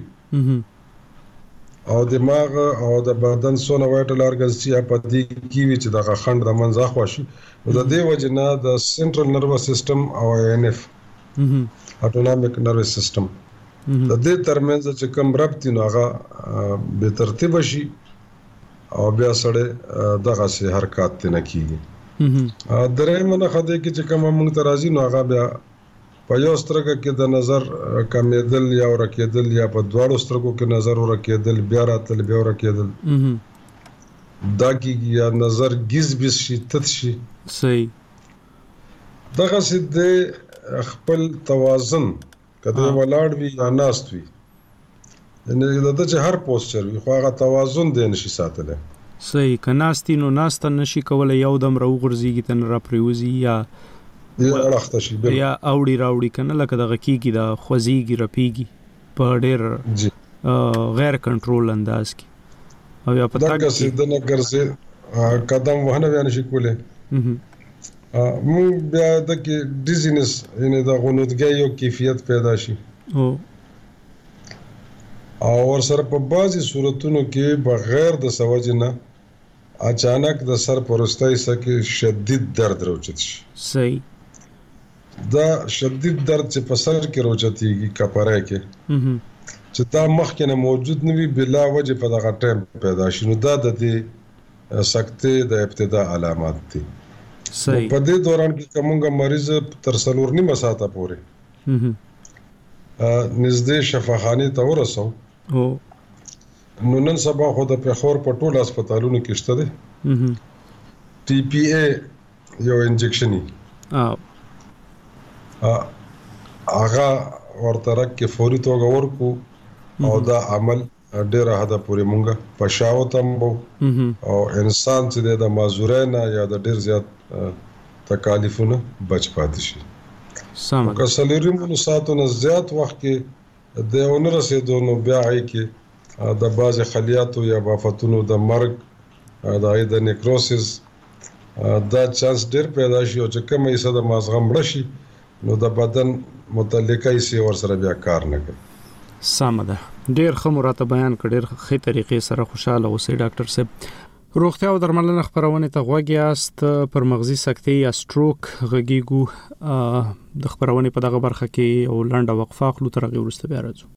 او دماغ او د بدن سونه وایټل ارګنز چې په دې کې وي چې د خند د منځ اخواشي او د دې وجنه د سنټرل نروس سیستم او ان اف اټونومیک نروس سیستم د دې ترمنځ چې کوم ربط نو هغه به ترتیب شي او بیا سره دغه سي حرکت نه کیږي درې منه خدای کې چې کوم موږ ترازی نو هغه بیا په یو سترګه کې د نظر کمیدل یا ورکېدل یا په دواړو سترګو کې نظر ورکېدل بیا راتل بیا ورکېدل دا کیږي یا نظر گیز بس شي تت شي صحیح دغه سي د خپل توازن کله ولاړ وي یا ناست وي یعنی د چې هر پوسچر وي خو هغه توازن دی نشي ساتلی صحیح کناستي نو ناست نشي کولای یو دم راو غرزيږي تن را پریوزي یا اړخته شي یا اوړي راوړي کنه لکه دغه کیږي د خوځيږي رپیږي په ډېر غیر کنټرول انداز کې او یا پتا کې د نګرځي قدم وهنه بیان شي کوله مو بیا د کې ډیزینس یعنی د غنودګۍ یو کیفیت پیدا شي او ورسره په بعضي صورتونو کې بغیر د سوجنه اچانک د سر پرستای سکه شدید درد راوچت شي صحیح دا شدید درد چې په سر کې راوچتيږي کپاره کې چې دا مخکې نه موجود نوي بلا وجه په دغه ټیم پیدا شي نو دا د دې سکته د ابتدا علامات دي صحیح په دې دوران کې کومه مریض تر 3.5 ساعته پورې نږدې شفاخانه ته ورسو نو نن سبا خو د پیښور په ټول هسپتالونو کې شته دي ټي پی اي یو انجکشني هغه ورته راکې فوري توګه ورکو او دا عمل ډېر حدا پورې مونږه پښاو تم او انسان چې د معذورینا یا د ډېر زیات تکالیفونه بچ پاتې شي سم که سلیریمونو ساتونه زیات وخت کې د اونر رسیدو نو بیا هي کې د باز خلیاتو یا بافتونو د مرګ د نیکروسس دا چانس ډیر پیدا شي او چې کوم یې صد مازغه مړ شي نو د بدن متعلقه یې ور سره بیا کار نه کوي. سمده ډیر خمراته بیان کړي خې طریقې سره خوشاله اوسې ډاکټر صاحب. روغتیا او درملنه خبرونه ته غوږی است. پر مغزي سکتې یا سټروک غږیګو د خبرونه په دغه برخه کې او لنډه وقفه خلو تر غوړ ورسته بیا راځو.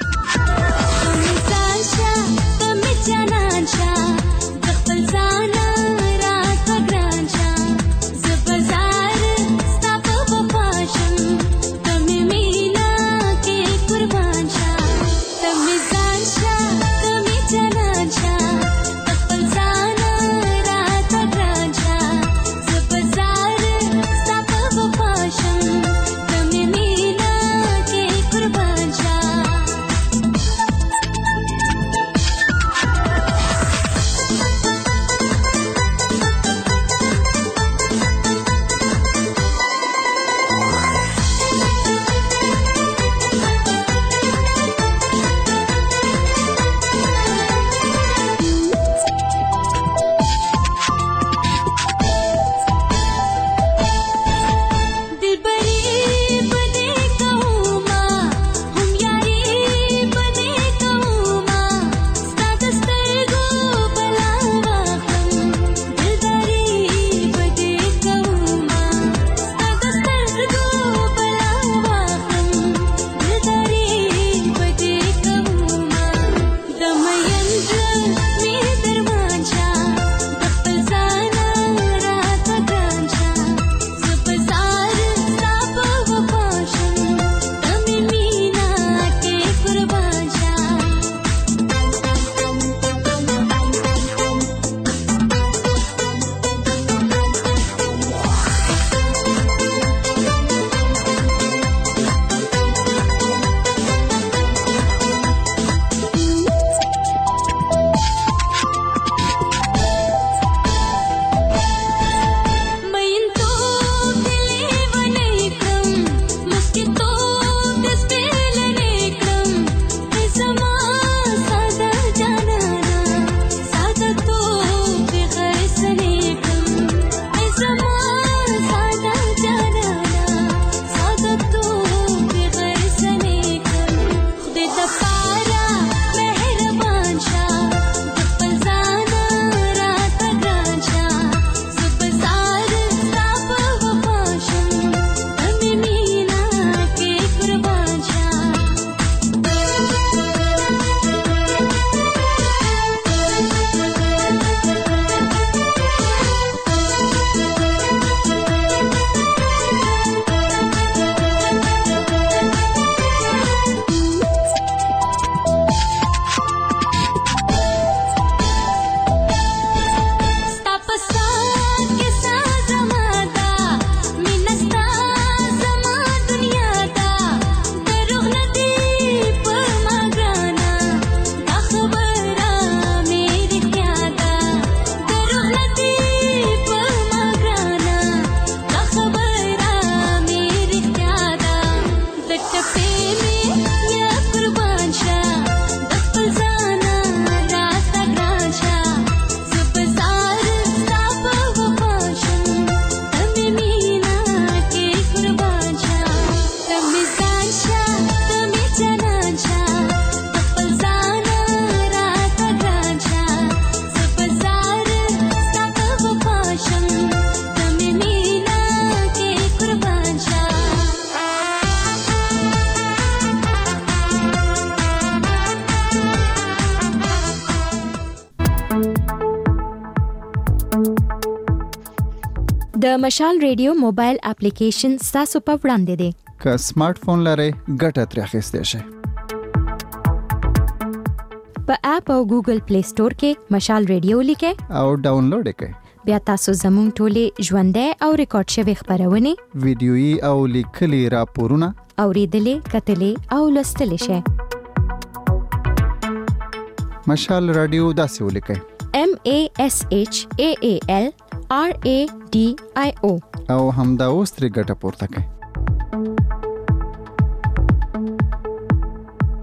د مشال ریډیو موبایل اپلیکیشن تاسو په وړاندې دی. که سمارټ فون لرئ ګټه ترې اخیستئ شئ. په اپ او ګوګل پلی سٹور کې مشال ریډیو لیکئ او ډاونلوډ کړئ. بیا تاسو زموږ ټولې ژوندۍ او ریکارډ شوی خبرونه ویډیويي او لیکلي راپورونه اوریدلې کتلې او لوستلې شئ. مشال رادیو داسې ولیکئ MASHAALRADIO او همدا اوس ترې ګټه پورته کړئ.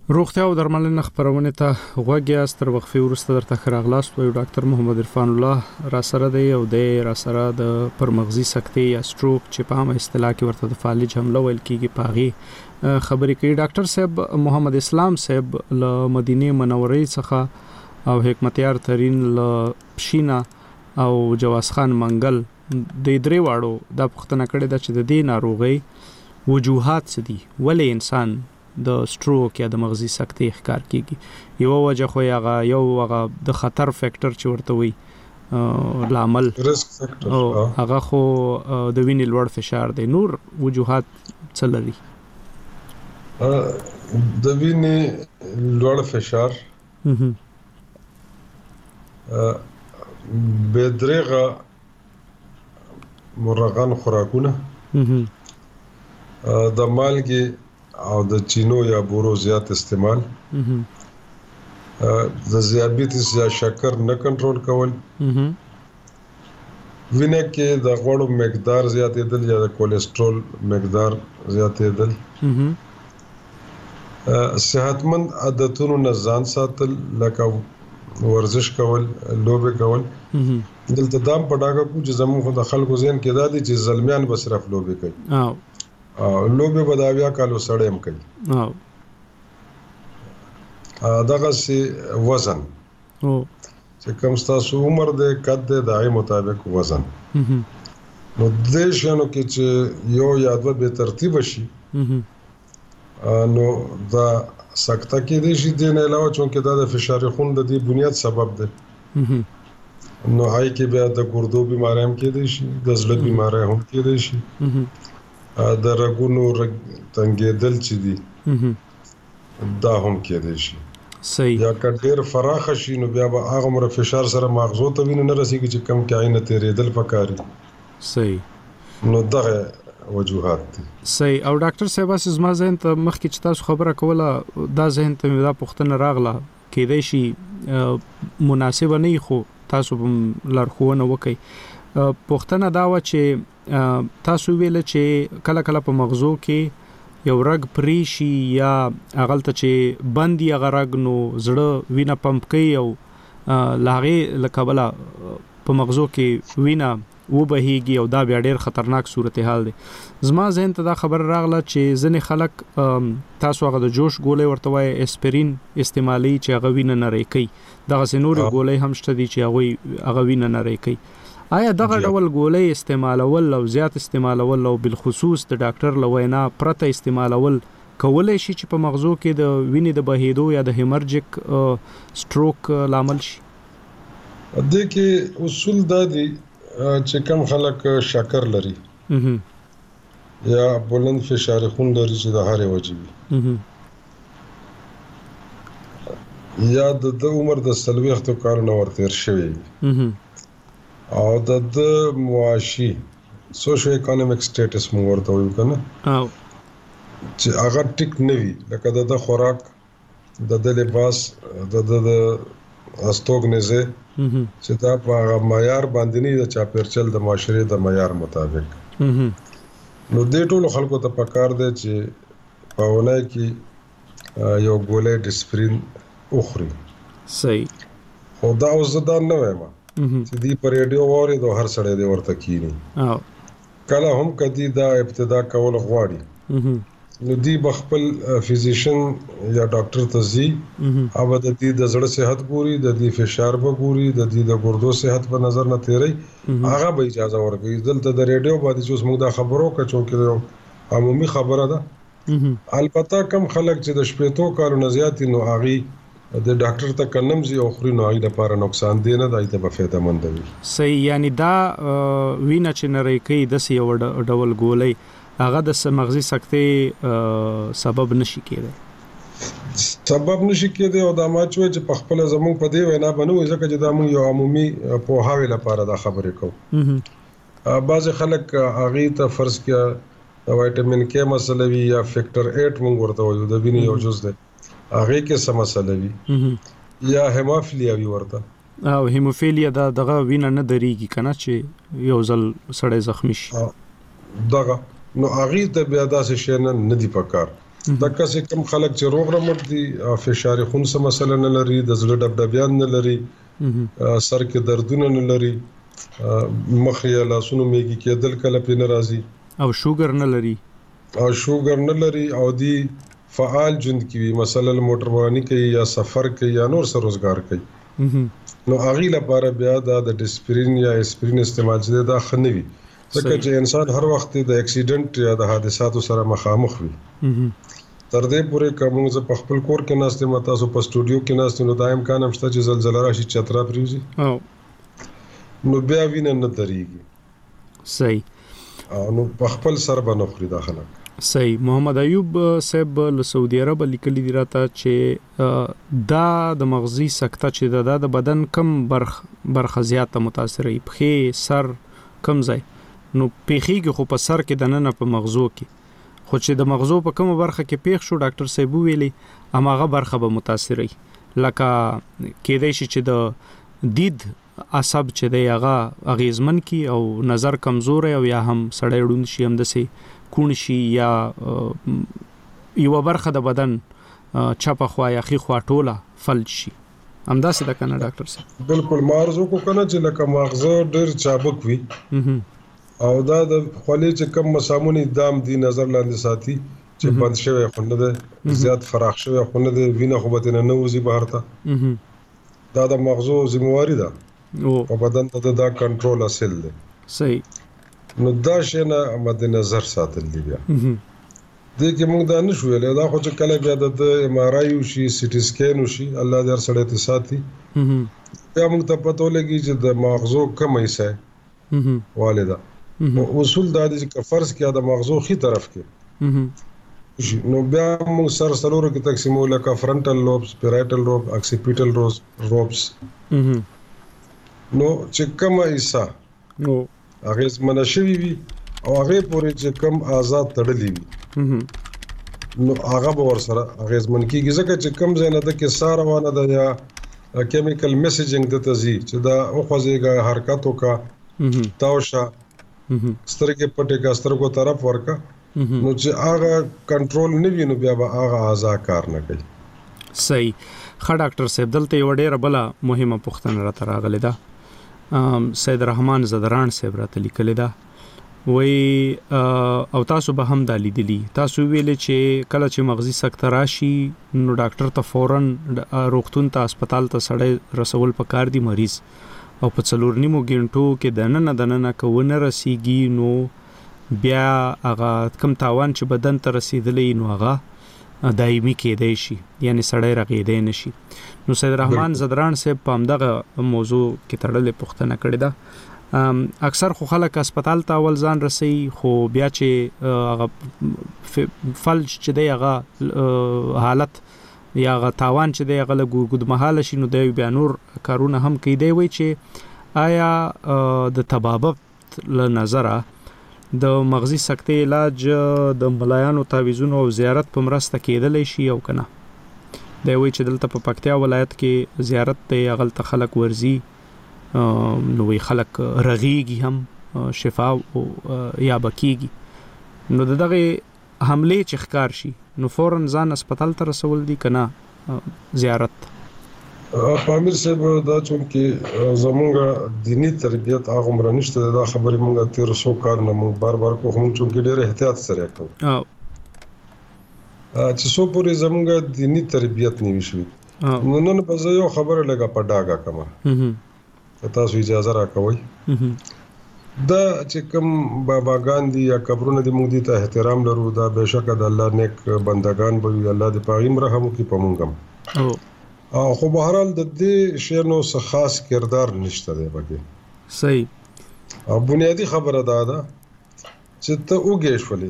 روغتیا او درملنه خبرونه ته غوږی تر وقفې وروسته درته خراغلاست وایو ډاکټر محمد عرفان الله را سره دی او د را سره د پرمغزي سکتې یا سټروک چې په عامه اصطلاح کې ورته د فالج حمله ویل کیږي پاغي خبرې کوي ډاکټر صاحب محمد اسلام صاحب له مدینه منورې څخه او حکمتیار ترين له پښینا او جواز خان منګل د درې واړو د پښتنه کړي د چې د دې ناروغي وجوهات څه دي ولې انسان د سټروک یا د مغزي سکتې ښکار کیږي یو وجه خو هغه د خطر فیکٹر چې ورته وي لامل ریسک فیکٹر هغه خو د وینې لوړ فشار دی نور وجوهات څه لري د وینې لوړ فشار بدرغه مرغان خوراکونه د مالګي او د چینو یا بورو زیات استعمال د ذیابیطس یا شکر نه کنټرول کول وینه کې د غوړو مقدار زیاتېدل یا د کولیسټرول مقدار زیاتېدل صحتمند عادتونو نه ځان ساتل لکه ورزش کول لوبه کول دلته دام په ډاګه کو چې زموږ د خلکو ذهن کې دا دي چې زلمیان به صرف لوبه کوي لوبه بداویا کالو سړی هم کوي دغه سي وزن چې کوم تاسو عمر دې قد دې دای مطابق وزن نو د شنو کې چې یو یا دوه به ترتیب شي نو دا سکته کې دې شي د نه علاوه چې دا د فشار خون د دې بنیاد سبب ده نو هاي کې بیا د ګردو بیماری هم کې دي شي د زړه بیماری هم کې دي شي د رګونو تنګېدل چې دي دا هم کېدای شي صحیح یا کډیر فراخ شي نو بیا به هغه مر فشار سره مغزو ته ویني نه رسیږي چې کم کې عینه تیرېدل پکاري صحیح نو دغه وجوهات دي صحیح او ډاکټر صاحب اساس ما ذهن ته مخکې چې تاسو خبره کوله دا ذهن ته دا پوښتنه راغله کېدای شي مناسب نه خو تاسو لارښوونه وکړئ پوښتنه دا و چې تاسو ویل چې کله کله په مغزو کې یو رګ پریشي یا اغلته چې بندي غرګ نو زړه وینه پمپ کوي او لاغه لکبلا په مغزو کې وینه وبهيږي او دا بیا ډېر خطرناک صورتحال دی زما ذهن ته دا خبر راغله چې ځنې خلک تاسو هغه د جوش ګولې ورته وای اسپرین استعمالي چې هغه وینه نه ریکي دغه سينوري ګولې هم شته دي چې هغه وینه نه ریکي آیا دغه ډول ګولې استعمالول او زیات استعمالول او بالخصوص د ډاکټر لوینا پرته استعمالول کولای شي چې په مغزو کې د وینې د بهیدو یا د هیمرجیک سټروک لامل شي د کې اصول دا دي چې کم خلک شکر لري یا بلند فشار خون لري چې د هارې وجبي یا د عمر د سلويختو کارونه ورته شوی او د معاشي سوشو اکونومیک سټیټس مو ورته وایو کنه او چې هغه ټیک نه وي لکه د خوراک د لباس د استوګنزه چې دا په معیار باندې نه د چاپیرچل د معاشري د معیار مطابق نو د ټولو خلکو ته پکار دی چې په ولای کې یو ګولې ډسپرین اخري صحیح خدا اوس دا نه وایم چې دی پر ریډیو ووري د هر سړی دی ورته کینی او کله هم کدی دا ابتدا کول غواړي نو دی بخپل فزیشن یا ډاکټر ته زی او د دې د زړه صحت ګوري د دې فشار به ګوري د دې د ګردو صحت په نظر نه تیری هغه به اجازه ورکړي دلته د ریډیو باندې چې موږ دا خبرو کچو کې عمومي خبره ده البته کم خلک چې د شپېتو کارو زیات نو هغه د ډاکټر ته کنم زی او خوري نو هغه لپاره نقصان دی نه دای ته به فایده مند وي صحیح یعنی دا وینه چې نری کوي د سی ډول ګولې هغه د مغزي سکتې سبب نشي کېدای سبب نشي کېدای او دا ما چې په خپل زمون په دی وینا بنو ځکه چې دا مون یو عمومي په هاوی لپاره دا خبرې کوم بعض خلک هغه ته فرض کیا وټامین کې مسله وی یا فیکٹر 8 مونږ ورته وایو د وینې یو جز ده هغه کې سم مسله وی یا هیموفیلیا وی ورته او هیموفیلیا دا دغه وینه نه دریږي کنه چې یو ځل سړی زخمی شي دغه نو هغه ته بیا داسې شي نه دی پکار د کسې کم خلک چې روغ رمټ دي فشار خون سم مسله نه لري د زړه ډبډبیان نه لري سر کې دردونه نه لري مخ یا لاسونو میږي کېدل کله په ناراضي او شوګر نه لري او دی فعال ژوند کوي مثلا موټرواني کوي یا سفر کوي یا نور سره روزګار کوي نو هغه لپاره بیا د ډسپرین یا اسپرین استعمال چې دا خنوي ځکه چې انسان هر وخت د اکسیډنټ یا د حادثاتو سره مخامخ وي تر دې پورې کوم ز په خپل کور کې ناشته متاسو په سټوډیو کې ناشته نو دایم کان همشته چې زلزلہ راشي چترا پریوزي نو بیا وینه نه دريږي صحیح نو په خپل سر باندې خوري داخله صحیح محمد ایوب صاحب له سعودي عرب لیکلي دی راته چې دا د مغزي سکته چې د بدن کم برخه زیاته متاثرې پخې سر کم ځای نو پیخیږي خو په سر کې دننه په مغزو کې خو چې د مغزو په کومه برخه کې پیښ شو ډاکټر صاحب ویلي اماغه برخه به متاثرې لکه کېدای شي چې د دید عصب چې دی هغه اغیزمن کی او نظر کمزور او یا هم سړی ړوند شي هم دسي کون شي یا یو برخه د بدن چپه خوا یا خي خوا ټوله فلج شي همداسې د کنه ډاکټر صاحب بالکل مارزو کو کنه چې لکه مغزه ډېر چابک وي او دا د خولې چې کم مسامونی دام دی نظر لاندې ساتي چې بند شوی خونه ده زیات فراخ شوی خونه ده وینه خو به نه وځي بهر ته دا د مغزو ذمہواری ده او بدن ته دا کنټرول اصل ده صحیح نو دا شی نه مد نظر ساتل دی بیا دې کې موږ دا نشو ویل دا خو چې کله بیا د ام ار آی شي سی ټي سکین شي الله دې هر سړی ته ساتي بیا موږ ته پته لګي چې د مغزو کم حصہ والده اصول دا دي چې فرض کړه د مغزو خي طرف کې نو بیا موږ سر سلورو کې تقسیمو لکه فرنټل لوبس پیرایټل لوب اکسیپیټل لوبس نو چې کومه حصہ نو هغه منشوي وي او هغه پورې چې کم آزاد تړلې وي نو هغه به ور سره هغه ځمن کېږي ځکه چې کم زنه د کې سار روانه ده یا کیمیکل میسیجینګ د تزي چې دا او خوځيږي حرکتو کا تاوشا سترګې پټې کا سترګو طرف ورکا نو چې هغه کنټرول نه وي نو بیا به هغه آزاد کار نه کوي صحیح خا ډاکټر صاحب دلته یو ډیره بل مهمه پوښتنه راته راغله ده سید رحمان زدران صاحب راته لیکل ده وای او تاسو به هم د لیدلی تاسو ویلې چې کله چې مغزي سکته راشي نو ډاکټر ته فورن روغتون ته هسپتال ته سړی رسول پکار دی مریض او په څلور نیمو غنټو کې دننه کوونه رسیږي نو بیا هغه کم تاوان چې بدن ته رسیدلی نو هغه دایمي کېدای شي یعنی سړی رغېدای نشي نو سید رحمان زدران صاحب په همدغه موضوع کې تړلې پوښتنه کړې ده اکثر خو خلک هسپتال ته اول ځان رسي خو بیا چې هغه فلج چې دی هغه حالت یا هغه تاوان چې دی هغه لګود مهاله شي نو دی بیا نور کارونه هم کوي دی وای چې آیا د طبابت له نظره د مغزي سکته علاج د ملایانو تعویذونو او زیارت په مرسته کېدلی شي او کنه دی وای چې دلته په پکتیا ولایت کې زیارت ته اغل ته خلک ورزي نو وی خلک رغيږي هم شفا او یا بکیږي نو دغه حمله چې ښکار شي نو فورن ځان هسپتال ته رسول دي کنه زیارت پامیر صاحب دا چې زمونږ دینی تربیت هغه عمر نشته دا خبرې مونږ 1300 کال نه مونږ بار کو هم چې ډېر احتیاط سره کوو چې څو پورې زمونږ دینی تربیت نیوي شي نن په یو خبره لګه پډاګه کما تاسو اجازه راکوي دا چې کوم بابا ګاندی یا قبرونه د مونږ ته احترام لرو دا بهشکه د الله نیک بندگان به الله دې پاغیم رحم وکي پمونګم خو بهرحال د دې شنو څه خاص کردار نشته دی پکې صحیح او بنیادی خبره ده چې ته وګېښولې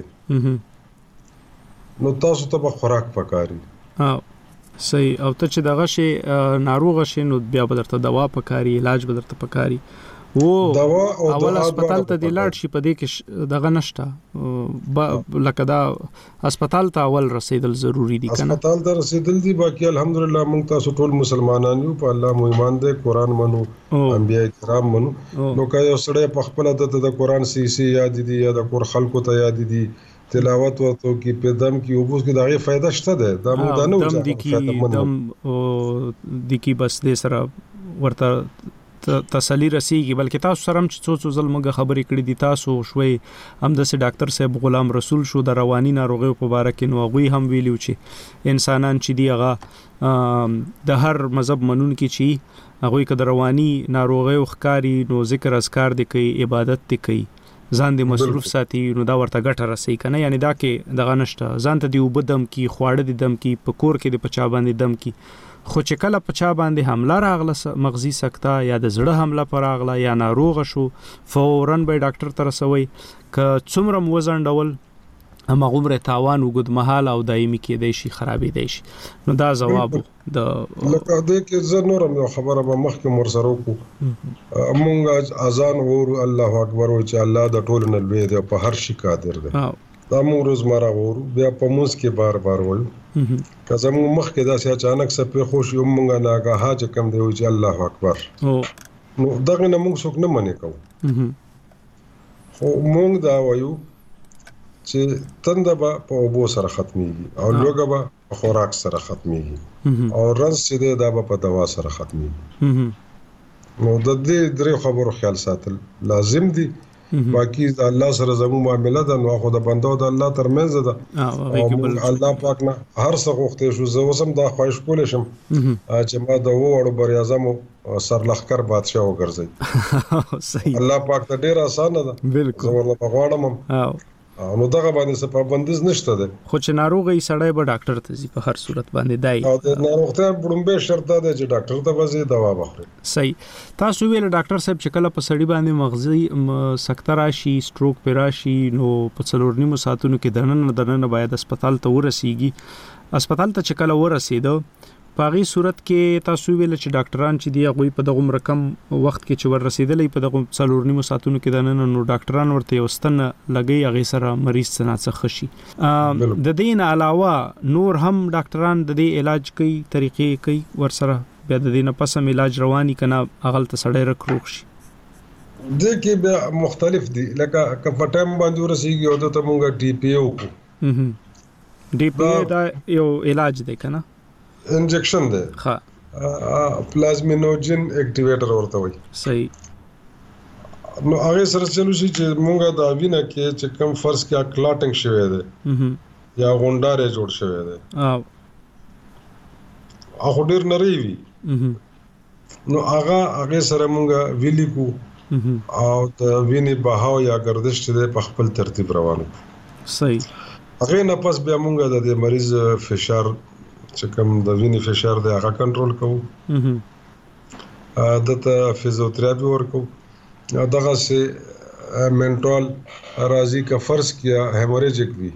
نو تاسو ته به خوراک پکاري صحیح او ته چې دغه شی ناروغ شي نو بیا به درته دوا پکاري علاج به درته پکاري دوا او اول هسپتال ته دی لاړ شي په دې کې دغه نشته لکه دا هسپتال ته اول رسیدل ضروری دي کنه هسپتال ته رسیدل دي باقي الحمدلله موږ تاسو ټول مسلمانان یو په الله مو ایمان دې قران منو انبیاء کرام منو نو که یو سړی په خپل د قران سي یاد دي یا د کور خلکو ته یاد دي تلاوت ورته کی په دم کې اوبوس کې دغه فائدہ شته ده دا موږ دا نه دم دم د کی بس دې سره ورته تسلی رسیږي بلکې تاسو سره هم چې څو ځل موږ خبرې کړې دي تاسو شوي هم د ډاکټر صاحب غلام رسول شو د رواني ناروغیو په اړه کې نو غوي هم ویلو چې انسانان چې دی هغه د هر مذهب منونکي چې هغه کده رواني ناروغیو ښکاری نو ذکر اذکار دي کوي عبادت دي کوي ځان دې مصروف ساتي نو دا ورته ګټه رسي کنه یعنی دا کې دغه نشته ځان ته دی وبدم کی خواړه دي دم کی په کور کې د پچا باندې دم کی خو چې کله پچا باندې حمله راغله مغزي سکته یا د زړه حمله پر راغله یا ناروغ شو فورن به ډاکټر ته رسوي ک څومره وزن ډول اما عمره تاوان وګد محال او دایمي کې دی شي خرابې دی شي نو دا جواب د لکه دې کې زه نورم یو خبره به مخکې مور سره وکړو مونږ اذان وورو الله اکبر او چې الله د ټولو نه لوی دی په هر شي قادر دی دا مونږ روزمره وورو بیا په موږ کې بار بار وایو که زموږ مخکې داسې اچانک څه په خوش یو مونږ ناګاه چې کم دی چې الله اکبر نو دغه نه مونږ څوک نه منې کوو خو مونږ دا وایو چې تنده به په اوبو سره ختميږي او لوګه به په خوراک سره ختميږي او رنځ چې دا به په دوا سره ختميږي نو د دې درې خبرو خیال ساتل لازم دي باقي الله سره زموږ معاملې ده نو خو د بندو د الله ترمنځ ده او الله پاک نه هر څه غوښته شو زه وسم دا خواهش کول شم چې ما د وړو بر اعظم سرلخر بادشاہ وګرځي صحیح الله پاک ته ډیر اسانه ده بالکل ورته غواړم نو دغه باندې څه پابندیز نشته ده خو چې ناروغي سړی به ډاکټر ته ځي په هر صورت باندې دای او د ناروغته بډومبه شرط ده چې ډاکټر ته وځي دوا واخلي صحیح تاسو ویل ډاکټر صاحب چې کله په سړی باندې مغزي سکته راشي سټروک پیراشي نو په 4 ساعتونو کې دننه باید هسپتال ته ورسیږي هسپتال ته چې کله ورسیدو پاغي صورت کې تاسو ویل چې ډاکټران چې دی هغه په دغه رقم وخت کې چې ور رسیدلې په دغه 4 ساعتونو کې دننه نو ډاکټران ورته وستنه لګي هغه سره مریض څنګه خشي د دین علاوه نور هم ډاکټران د دې علاج کوي طریقې کوي ور سره بیا د دې نه پس هم علاج رواني کنه اغل ته سړی رکروخ شي د کې بیا مختلف دي لکه کپټم باندې ورسیږي او ته مونږه ډي پی او کو ډي پی دا یو علاج دی کنه انجکشن ده ها پلازمینوجن اکټیویټر ورته وایي صحیح نو هغه سره چلو شي چې مونږه دا وینه کې چې کم فرض کې کلاټینګ شوی دی یا غونډاره جوړ شوی دی هغه ډیر نری وي نو هغه سره مونږه ویلی کو او د وینې بهاو یا گردش چې په خپل ترتیب روانو صحیح هغه نه پس بیا مونږه د مریض فشار چې کوم د وینې فشار دی هغه کنټرول کوو دته فزیوتراپي ورکو دغه سه منټال راضی کا فرض کیا هیموریجیک وی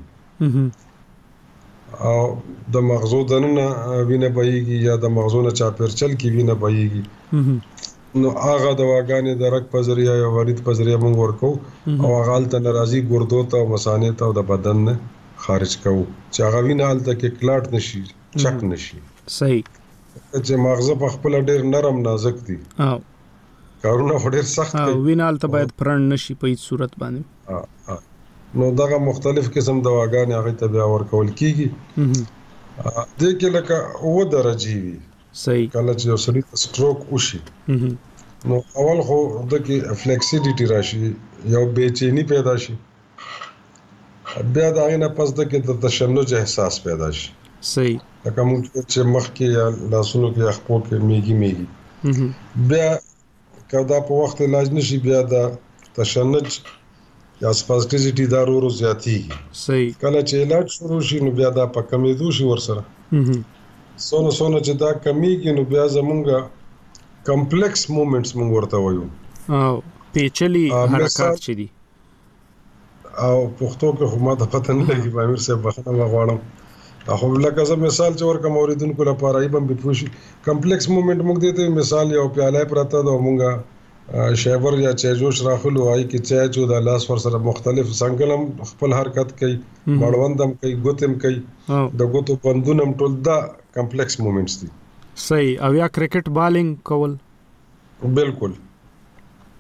او د مغزو دنه وینه بهيږي یا د مغزو نه چاپیرچل کی وینه بهيږي نو هغه دواګانې د رګ په ذریعہ یا ورید په ذریعہ موږ ورکو او هغه حالت ناراضي ګردو ته مسانې ته د بدن نه خارج کوو چې هغه وینه حالت کې کلاټ نشي چک نشي صحیح چې مغزه په خپل ډیر نرم نازک دي او کارونه ډیر سخت دي وینه حالت باید پرند نشي په هیڅ صورت باندې نو دغه مختلف قسم دواګانې هغه ته بیا ورکول کیږي د کې لکه و درجه وي صحیح کله چې سړی سټروک وشي نو اول خو د کې فلیکسیډیټي راشي یو بېچینی پیدا شي بیا دا نه پس د کې د تشنج احساس پیدا شي صحیح لکه موږ چې مخ کې یا لاسونو کې خپل کې میږي بیا کدا په وخت علاج نشي بیا دا تشنج یا سپاسټیزیټي دا ورو زیاتیږي صحیح کله چې علاج شروع شي نو بیا دا په کمیدو شي ورسره سونه چې دا کمیږي نو بیا زمونږه کمپلیکس موومېنټس موږ ورته وایو او پیچلي حرکات چي دي او پښتو کې خو ما ته پته نه لګي امیر صاحب بخښنه غواړم خو لکه زه مثال چې ورکوم اوریدونکو لپاره ایبم به پوښي کمپلیکس موومېنټ موږ دته مثال یو پیاله پراته ده موږ شیبر یا چایجوش راخلو آی کې چای جو د لاس ور سره مختلف څنګهلم خپل حرکت کوي مړوندم کوي ګوتم کوي د ګوتو بندونم ټول دا کمپلیکس موومېنټس دي صحیح او یا کرکټ بالینګ کول بالکل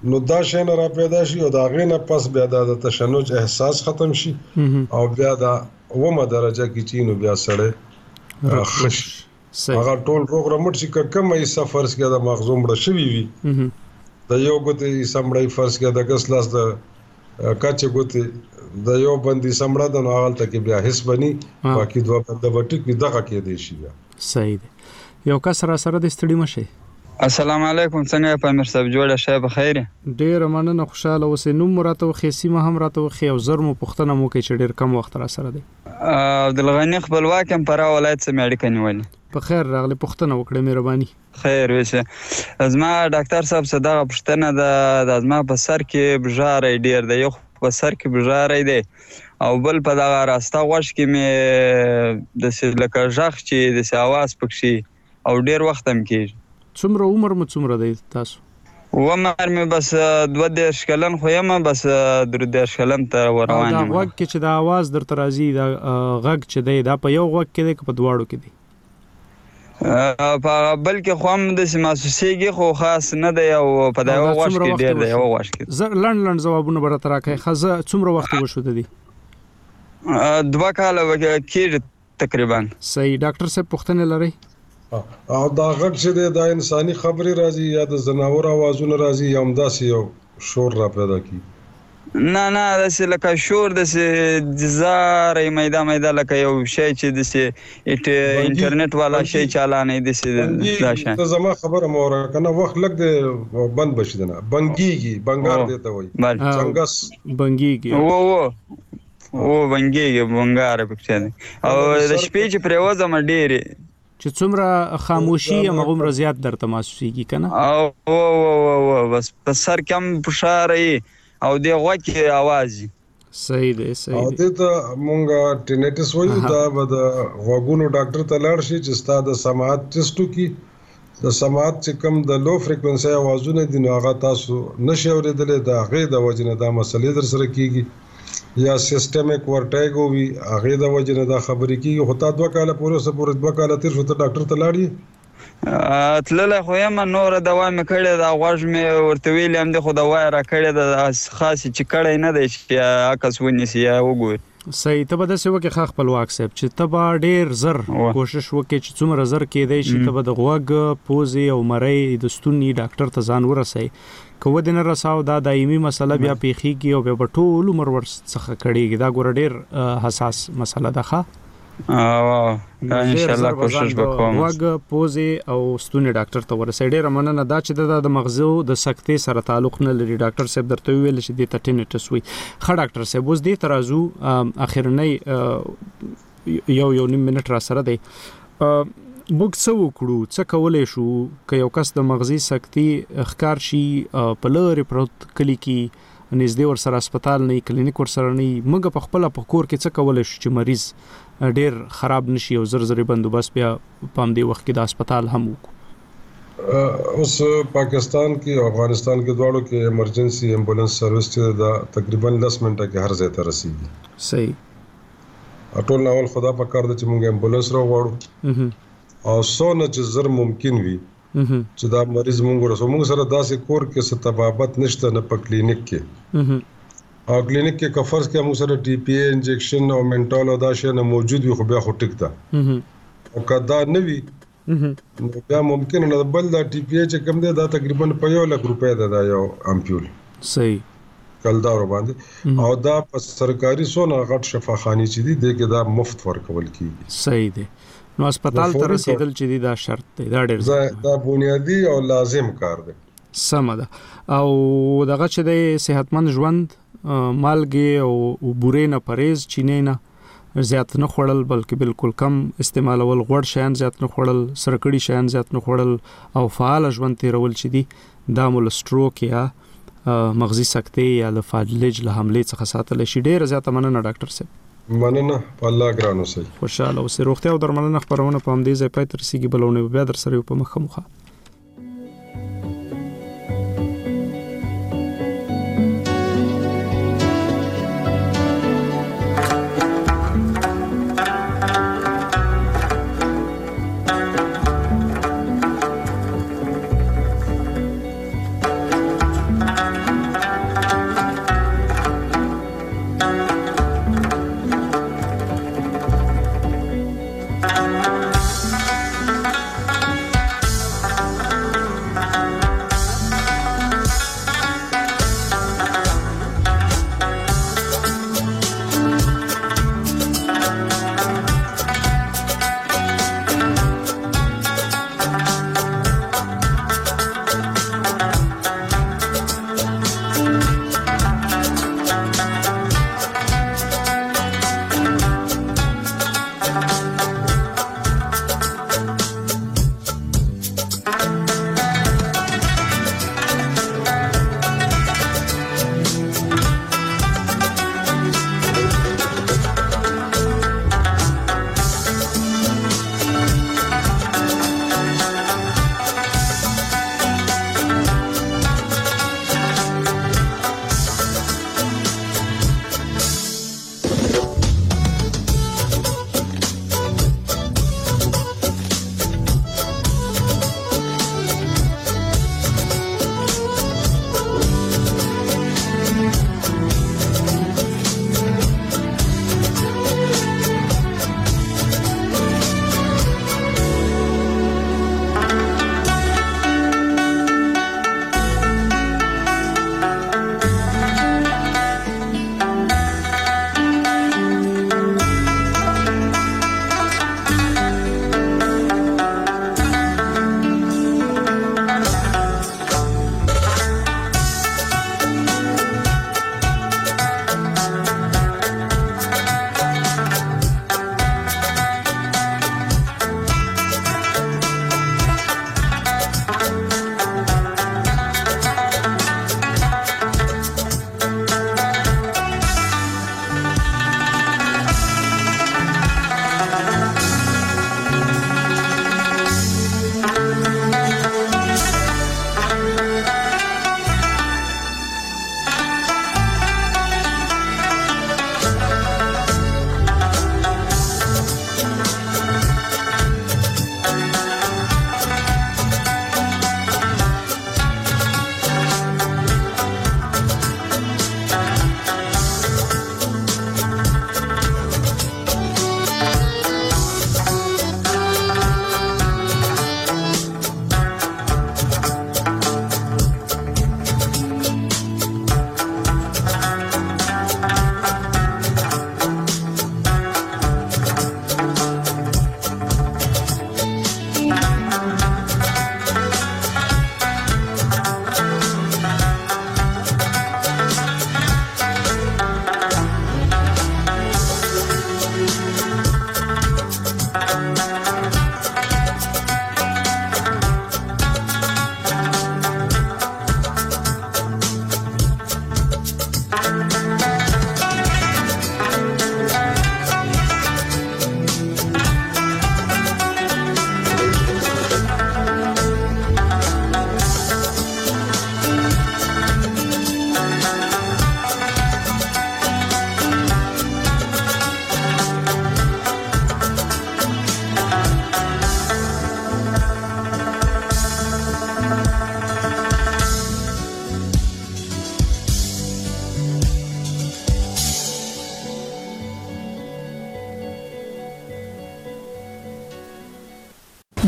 نو دا شی نه را پیدا شي او دا غې نه پس بیا د تشنج احساس ختم شي او بیا دا ومه درجه کې چې نو بیا سره خش هغه ټول روغ رمټ شي کوم یې سفر کې د مغزو مړ شوی وي د یو ګوتې سمړی فرض کې د ګس لاس د کاچ ګوتې د یو باندې سمړه د نو حالت کې بیا حس بني باقي دوه بند وټیک وي دغه کې دی شي صحیح دی یو کس را سره د ستړي مشه السلام علیکم څنګه پامیر صاحب جوړه شه په خیر ډیر مننه خوشاله اوسې نو مراتو خېسی ما هم راتو خې او زر مو پښتنه مو کې چې ډیر کم وخت را سره دی عبدالغنی خپلواک هم پر ولایت سم اړیکه نیولې په خیر راغلی پښتنه وکړه مهرباني خیر وشه ازما ډاکټر صاحب صدقه پښتنه د ازما په سر کې بجارې ډیر دی یو په سر کې بجارې دی او بل په دغه راسته غوښ کې مې د لکه ژغ چې د اواز پکې او ډیر وخت هم کېږي څومره عمر مو څومره دی تاسو عمر مې بس 22 کلن خو یم بس 23 کلن ته روان یم دا غوږ کې چې د اواز درته راځي دا غږ چې دی دا په یو غوږ کې دی که په دواړو کې دی په بل کې خو هم داسې محسوسېږي خو خاص نه دی او په دا یو غوږ کې ډېر دی یو غوږ کې لنډ ځوابونه به راته راکړئ ښه څومره وخت وشو د دې 2 کاله کېږي تقریبا صحیح ډاکټر صاحب پوښتنې لرئ او دا غږ چې دی دا انساني خبرې راځي یا د زناور اوازونه راځي یا هم داسې یو شور را پیدا کی نه داسې لکه شور داسې جزارې میدا لکه یو شی چې داسې انټرنیټ والا شی چالانې داسې دا شی ته زما خبره مو راکنه وخت لګ دی بند بشي دنه بنګيږي بنګار دی ته وایي څنګه بنګيږي او بنګيږي بنګار پکې او د شپې چې پروازم ډېرې چې څومره خاموشي هغومره زیات درته محسوسېږي که نه او بس په سر کې هم فشارې او د غوږ کې اواز صحیح دی او دې ته مونږ ټینیټس وایو دا به د غوږونو ډاکټر ته لاړ شي چې ستا د سماعت ټسټ وکړي د سماعت چې کوم د لو فریکونسي اوازونه دي نو هغه تاسو نشئ اورېدلی د هغې د وجې نه دا مسلې در سره کېږي یا سیستمیک ورټایګو وي هغې د وجې نه دا خبرې کېږي خو تا 2 کاله پورې 2 کاله تېر شو ته ډاکټر ته لاړې تللی خو یم نوره دوا مې کړې ده غوږ مې ورته ویلي هم دی خو دوا یې را کړې ده خاصې چې کړی نه دی چې عکس ونیسي یا وګوري صحیح ته به داسې وکړې ښه خپلواک صاحب چې ته به ډېر زر کوشش وکړې چې څومره زر کېدی شي ته به د غوږ پوزې او مرۍ د ستوني ډاکټر ته ځان ورسوي که ودې نه رساو دا دایمي مسله بیا پیښیږي او بیا به ټول عمر ورڅخه کړېږي دا ګوره ډېر حساس مسله ده ښه انشاءالله کوشش وکوم غوږ پوزې او ستوني ډاکټر ته ورسوي ډېره مننه دا چې د مغزو د سکتې سره تعلق نه لري ډاکټر صاحب درته وویل چې دې ته ټینیټس وایي ښه ډاکټر صاحب اوس دې ته راځو اخرنی یو نیم منټ را سره دی موږ څه وکړو څه کولی شو که یو کس د مغزي سکتې ښکار شي په لرې پروت کلي کې نږدې ورسره هسپتال نه کلینیک ورسره نه موږ په خپله په کور کې څه کولی شو چې مریض ډېر خراب نشي او زر بندوبست بیا په همدې وخت کې د هسپتال هم وکړو اوس پاکستان کې او افغانستان کې دواړو کې ایمرجنسي ایمبولانس سروس چې دا تقریبا 10 منټه کې هر ځای ته رسیږي صحیح ټول ناول خدا په کار ده چې موږ ایمبولانس راوغواړو او څونه چې زر ممکن وي چې دا مریض موږ ورسو موږ سره داسې کور کې څه طبابت نشته نه په کلینیک کې او کلینیک کې کفرز کې موږ سره ټي پی انجکشن او منټال او دا شی نه موجود وي خو بیا خو ټیک ده او کدا نه وي بیا ممکن نه بل دا ټي پی چې کوم دی دا تقریبا په 1 لک روپۍ ده دا یو امپیول صحیح کلدار باندې او دا په سرکاري سونه غټ شفاخاني چې دي دغه دا مفت ورکول کیږي صحیح دی نو هسپتال ته رسیدل چې دی دا شرط دی دا ډېر دا بنیادی او لازم کار دی سمه ده او دغه چې دی صحتمند ژوند مالګې او بورې نه پرهیز چینې نه زیات نه خوړل بلکې بالکل کم استعمالول غوړ شیان زیات نه خوړل سرکړي شیان زیات نه خوړل او فعال ژوند تیرول چې دی دا مو له سټروک یا مغزي سکتې یا له فالج له حملې څخه ساتل شي ډېره زیاته مننه ډاکټر صاحب مننه په الله ګران اوسئ خوشاله اوسئ روغتیا او درملنه خپرونه په همدې ځای پای ته رسیږي بلونه بیا در سره په مخه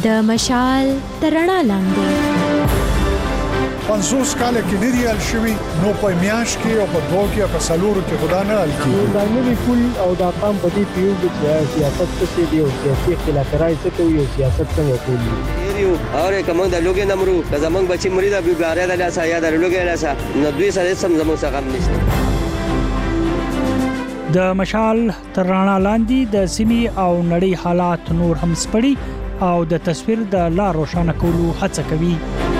د مشال تر رڼا لاندې 50 کال کې نه دی حل شوی نو په میاش کې او په دوه کې په سلورو کې خدا نه حل کیږي دا نوی پول او دا قام په دې پیو چې سیاست څه دی او سیاسي اختلافات څه کوي او سیاست څنګه کوي یو اور کوم د لوګي نمرو که زمنګ بچي مرید ابي ګاره د لاسه یا د لوګي لاسه نو دوی سره سم زموږ څخه غم نشته د مشال تر رڼا لاندې د سیمې او نړۍ حالات نور هم سپړي او د تصویر د لا روښانه کولو هڅه کوي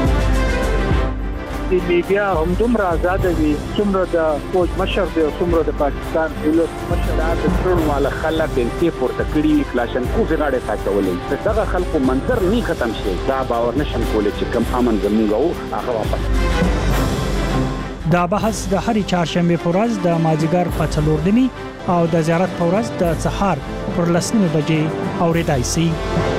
د میډیا هم دومره آزاد دي څومره د فوج مشر دی او څومره د پاکستان دولت مشر د ټرون والا خلک بنتي پورته کړی کلاشن کو غاړه ساتولې دغه خلکو منظر نه ختم شي دا باور نشم کولای چې کم امن زموږ هغه واپس دا بحث د هرې چهارشنبه په ورځ د مازیګر په 4 او د زیارت په ورځ د سهار پر 10 بجې اورېدای شي